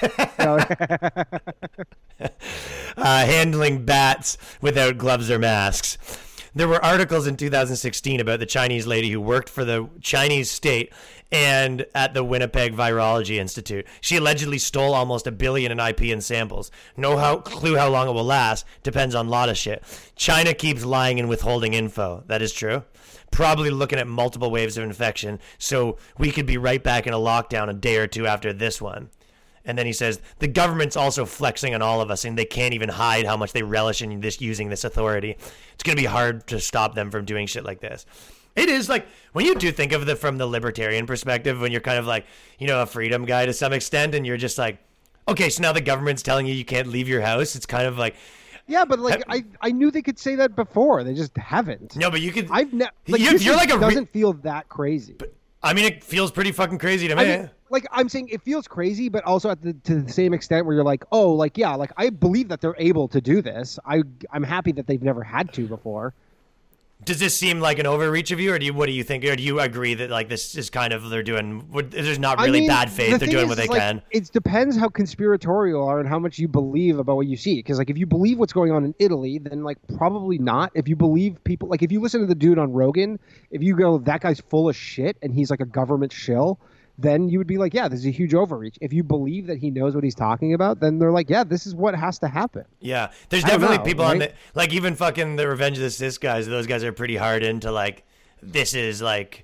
Handling bats without gloves or masks. There were articles in 2016 about the Chinese lady who worked for the Chinese state and at the Winnipeg Virology Institute. She allegedly stole almost $1 billion in IP and samples. Clue how long it will last. Depends on a lot of shit. China keeps lying and withholding info. That is true. Probably looking at multiple waves of infection, so we could be right back in a lockdown a day or two after this one. And then he says, the government's also flexing on all of us, and they can't even hide how much they relish in using this authority. It's going to be hard to stop them from doing shit like this. It is like, when you do think of it from the libertarian perspective, when you're kind of like, a freedom guy to some extent, and you're just like, okay, so now the government's telling you can't leave your house. It's kind of like... Yeah, but like I knew they could say that before. They just haven't. No, but you could... you're like doesn't feel that crazy. But, I mean, it feels pretty fucking crazy to me. I mean, like, I'm saying it feels crazy, but also to the same extent where you're like, oh, like, yeah, like, I believe that they're able to do this. I'm happy that they've never had to before. Does this seem like an overreach of you, or what do you think? Or do you agree that, like, this is kind of, there's not really bad faith, they're doing what they can? It depends how conspiratorial are and how much you believe about what you see. Because, like, if you believe what's going on in Italy, then, like, probably not. If you believe people, like, if you listen to the dude on Rogan, if you go, that guy's full of shit and he's like a government shill, then you would be like, yeah, this is a huge overreach. If you believe that he knows what he's talking about, then they're like, yeah, this is what has to happen. Yeah, there's definitely people on the, like, even fucking the Revenge of the Sith guys, those guys are pretty hard into, like, this is, like,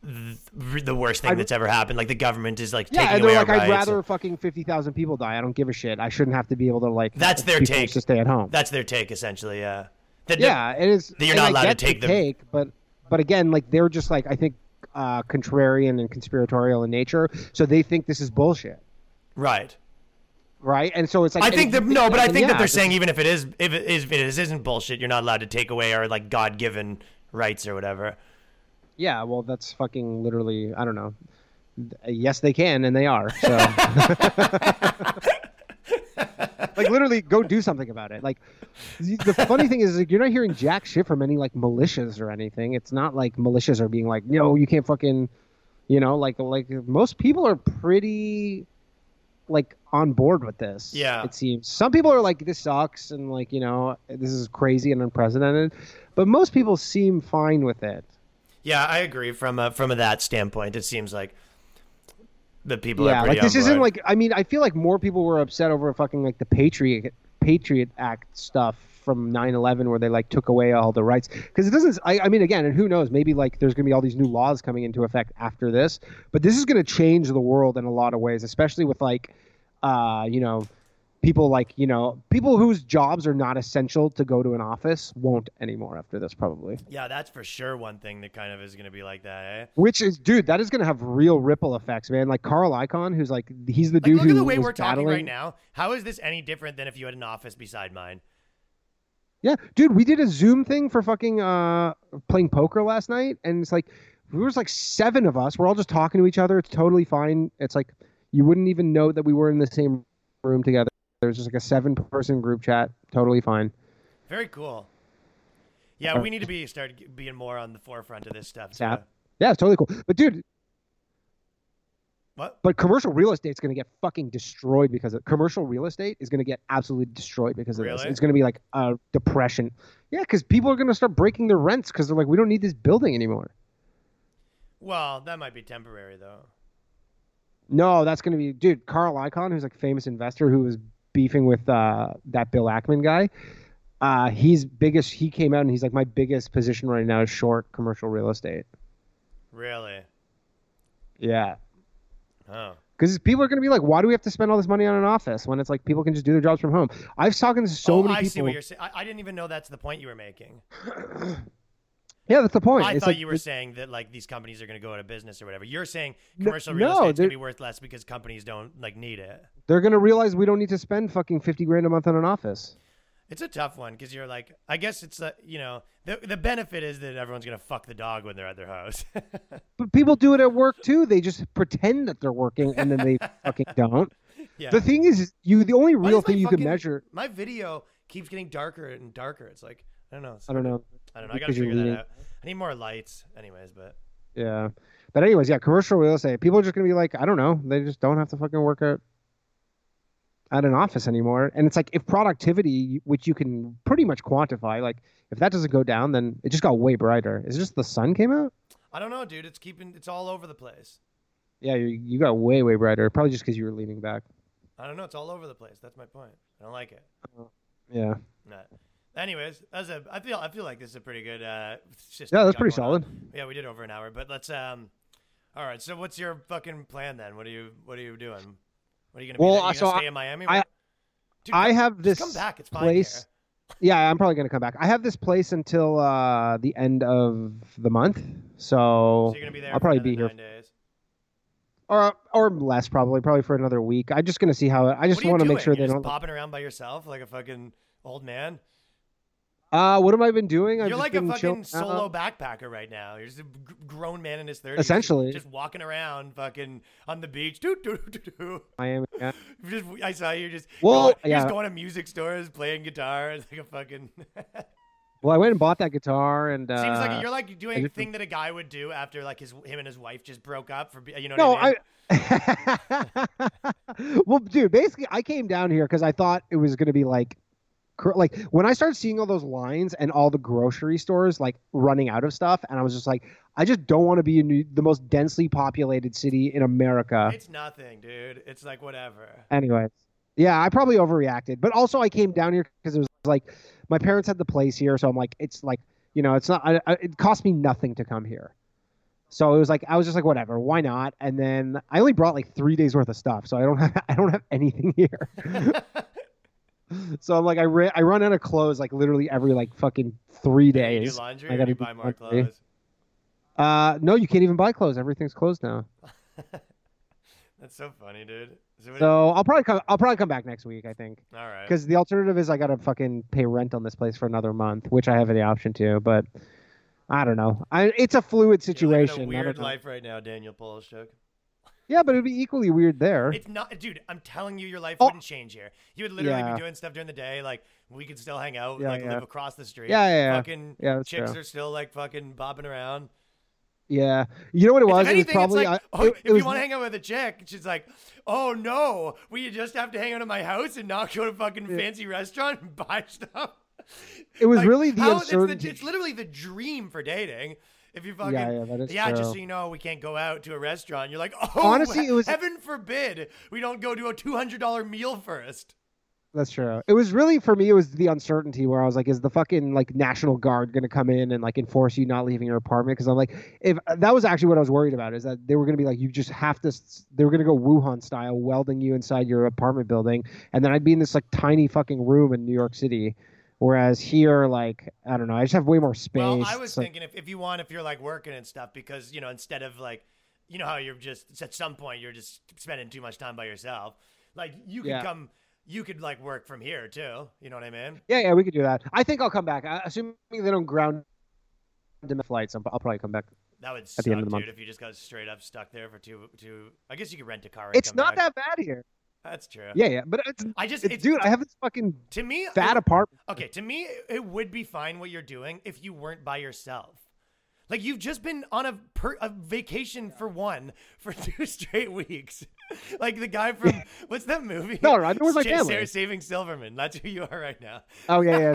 the worst thing that's ever happened. Like, the government is, like, taking away our rights. Yeah, and they're like, I'd rather fucking 50,000 people die. I don't give a shit. I shouldn't have to be able to, like, that's their take. To stay at home. That's their take, essentially, yeah. It is. That you're not allowed to take them. But again, like, they're just, like, I think, contrarian and conspiratorial in nature, so they think this is bullshit. Right. And so it's like, I think that they're saying even if it isn't bullshit, you're not allowed to take away our, like, God-given rights or whatever. Yeah, well, that's fucking literally, I don't know. Yes, they can, and they are. So, like, literally, go do something about it. Like, the funny thing is, like, you're not hearing jack shit from any, like, militias or anything. It's not like militias are being like, no, you can't fucking, like most people are pretty, like, on board with this. Yeah. It seems. Some people are like, this sucks, and, like, this is crazy and unprecedented. But most people seem fine with it. Yeah, I agree. From that standpoint, it seems like the people are pretty like, this on isn't board. like, I mean, I feel like more people were upset over fucking, like, the Patriot Act stuff from 9/11 where they, like, took away all the rights, because it doesn't, I mean, again, and who knows, maybe, like, there's gonna be all these new laws coming into effect after this, but this is gonna change the world in a lot of ways, especially with, like, people, like, people whose jobs are not essential to go to an office won't anymore after this, probably. Yeah, that's for sure one thing that kind of is going to be like that, eh? Which is, dude, that is going to have real ripple effects, man. Like, Carl Icahn, who's, like, he's the dude who look at the way we're talking right now. How is this any different than if you had an office beside mine? Yeah, dude, we did a Zoom thing for fucking playing poker last night, and it's like, there was like 7 of us. We're all just talking to each other. It's totally fine. It's like, you wouldn't even know that we were in the same room together. There's just like a 7-person group chat. Totally fine. Very cool. Yeah, we need to start being more on the forefront of this stuff. So. Yeah, it's totally cool. But dude, what? But commercial real estate's going to get fucking destroyed because of commercial real estate is going to get absolutely destroyed because of this. It's going to be like a depression. Yeah, because people are going to start breaking their rents because they're like, we don't need this building anymore. Well, that might be temporary though. No, that's going to be, dude, Carl Icahn, who's like a famous investor who was beefing with that Bill Ackman guy. He came out and he's like, my biggest position right now is short commercial real estate. Really? Yeah. Oh. Because people are going to be like, why do we have to spend all this money on an office when it's like people can just do their jobs from home? I've talking to so many people. I see what you're saying. I didn't even know that's the point you were making. Yeah, that's the point. I thought you were saying that, like, these companies are going to go out of business or whatever. You're saying commercial real estate's going to be worth less because companies don't, like, need it. They're going to realize we don't need to spend fucking $50,000 a month on an office. It's a tough one because you're like, I guess it's, the benefit is that everyone's going to fuck the dog when they're at their house. But people do it at work too. They just pretend that they're working and then they fucking don't. Yeah. The thing is, the only real thing you can measure. My video keeps getting darker and darker. It's like, I don't know. I don't know. I got to figure that out. I need more lights anyways, but. Yeah. But anyways, yeah, commercial real estate. People are just gonna be like, I don't know, they just don't have to fucking work at an office anymore. And it's like if productivity, which you can pretty much quantify, like if that doesn't go down, then it just got way brighter. Is it just the sun came out? I don't know, dude. It's all over the place. Yeah, you got way, way brighter. Probably just because you were leaning back. I don't know. It's all over the place. That's my point. I don't like it. Yeah. No. Anyways, I feel like this is a pretty good system. Yeah, that's pretty solid. Yeah, we did over an hour, but let's all right. So what's your fucking plan then? What are you doing? What are you gonna be? Well, so stay in Miami? Dude, I have this come back. It's fine place. Here. Yeah, I'm probably gonna come back. I have this place until the end of the month, so you're gonna be there. I'll probably be 9 here. Days. Or less, probably for another week. I'm just gonna see how. I just want to make sure they don't popping around by yourself like a fucking old man. What have I been doing? You're like a fucking solo backpacker right now. You're just a grown man in his 30s. Essentially. Just walking around fucking on the beach. Miami, yeah. I saw you just just going to music stores, playing guitar. It's like a fucking... Well, I went and bought that guitar, and seems like you're like doing a thing that a guy would do after like him and his wife just broke up for what I mean? Well, dude, basically, I came down here because I thought it was gonna be like when I started seeing all those lines and all the grocery stores like running out of stuff, and I was just like, I just don't want to be in the most densely populated city in America. It's nothing, dude. It's like whatever. Anyways, yeah, I probably overreacted, but also I came down here because it was like my parents had the place here, so I'm like, it's like, it's not. It cost me nothing to come here, so it was like I was just like, whatever, why not? And then I only brought like 3 days worth of stuff, so I don't have anything here. So I'm like, I run out of clothes like literally every like fucking 3 days. You do laundry, or do you buy more clothes? No, you can't even buy clothes. Everything's closed now. That's so funny, dude. So I'll probably come back next week, I think. All right. Because the alternative is I gotta fucking pay rent on this place for another month, which I have the option to, but I don't know. It's a fluid situation. You're living a weird life right now, Daniel Polishchuk. Yeah, but it'd be equally weird there. It's not, dude. I'm telling you, your life wouldn't change here. You would literally be doing stuff during the day. Like we could still hang out, live across the street. Yeah. Fucking chicks are still like fucking bobbing around. Yeah, you know what it was? If anything, it was probably like, if you want to hang out with a chick, she's like, "Oh no, we just have to hang out at my house and not go to fucking fancy restaurant and buy stuff." It was like, really the uncertainty. It's literally the dream for dating. If you fucking that is true. Just so you know, we can't go out to a restaurant. You're like, oh, honestly, it was heaven forbid we don't go to a $200 meal first. That's true. It was really, for me, it was the uncertainty where I was like, is the fucking like National Guard going to come in and like enforce you not leaving your apartment? Because I'm like, if that was actually what I was worried about, is that they were going to be like, you just have to, they were going to go Wuhan style, welding you inside your apartment building. And then I'd be in this like tiny fucking room in New York City. Whereas here, like, I don't know, I just have way more space. Well, I was thinking if you're like working and stuff, because, instead of like, how you're just, at some point, you're just spending too much time by yourself. Like, you could come, you could like work from here too. You know what I mean? Yeah, we could do that. I think I'll come back. Assuming they don't ground the flights, I'll probably come back. That would suck, at the end of the month. If you just got straight up stuck there for two. I guess you could rent a car. It's not that bad here. That's true. Yeah, but dude, I have this fucking fat apartment. Okay, to me, it would be fine what you're doing if you weren't by yourself. Like, you've just been on a vacation for 2 straight weeks. Like the guy from, what's that movie? No, right? It was my family. Saving Silverman. That's who you are right now. Oh, yeah.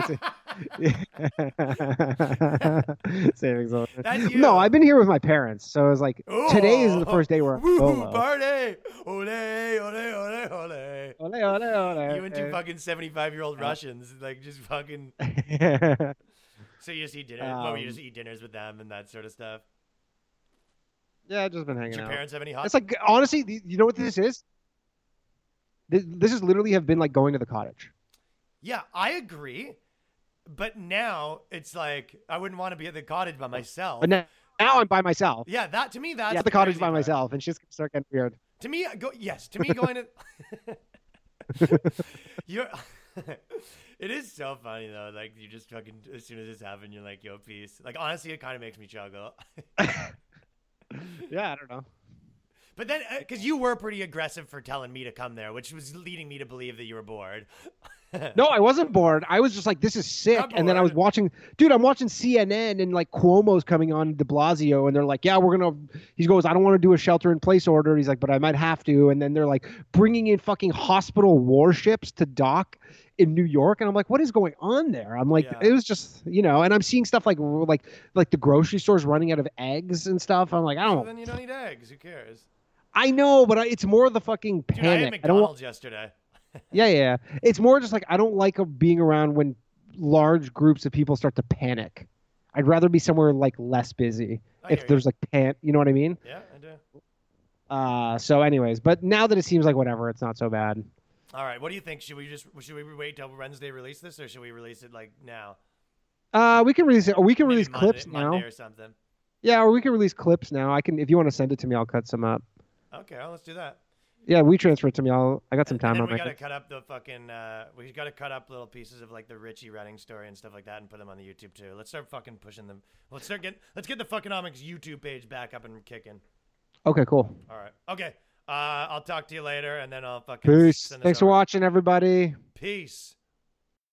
Saving Silverman. That's you. No, I've been here with my parents. So it was like, today is the first day we're solo. Party! Ole, ole, ole, ole. Ole, ole, ole. You and two fucking 75-year-old Russians, like, just fucking... So you just eat dinner? You just eat dinners with them and that sort of stuff? Yeah, I've just been hanging out. Does your parents have any hot? It's like, honestly, you know what this is? This is literally have been like going to the cottage. Yeah, I agree. But now it's like, I wouldn't want to be at the cottage by myself. But now I'm by myself. Yeah, to me, that's the cottage by myself, and she's going to start getting weird. To me, going to... It is so funny though. Like, you just fucking, as soon as this happened, you're like, yo, peace. Like, honestly, it kind of makes me chuckle. Yeah, I don't know. But then, because you were pretty aggressive for telling me to come there, which was leading me to believe that you were bored. No, I wasn't bored. I was just like, this is sick. Not And then I was bored. watching, dude, I'm watching CNN and like Cuomo's coming on de Blasio and they're like, yeah, he goes, I don't want to do a shelter in place order. He's like, but I might have to. And then they're like bringing in fucking hospital warships to dock in New York. And I'm like, what is going on there? I'm like, Yeah. it was just, and I'm seeing stuff like the grocery stores running out of eggs and stuff. I'm like, I So don't, then you don't eat eggs. Who cares? I know, but it's more the fucking Dude, I ate panic. I don't want. McDonald's yesterday. Yeah. It's more just like I don't like being around when large groups of people start to panic. I'd rather be somewhere like less busy I if hear there's like you know what I mean? Yeah, I do. So anyways, but now that it seems like whatever, it's not so bad. All right, what do you think? Should we wait till Wednesday release this, or should we release it like now? We can release it. Or we can Maybe release clips now. Monday or something. Yeah, or we can release clips now. I can if you want to send it to me, I'll cut some up. Okay, well, let's do that. Yeah, we transfer it to me. I got some time And on then we my. gotta cut up the fucking. We gotta cut up little pieces of like the Richie Redding story and stuff like that, and put them on the YouTube too. Let's start fucking pushing them. Let's get the Fuckonomics YouTube page back up and kicking. Okay, cool. All right. Okay. I'll talk to you later, and then I'll fucking. Peace. Thanks for watching, everybody. Peace.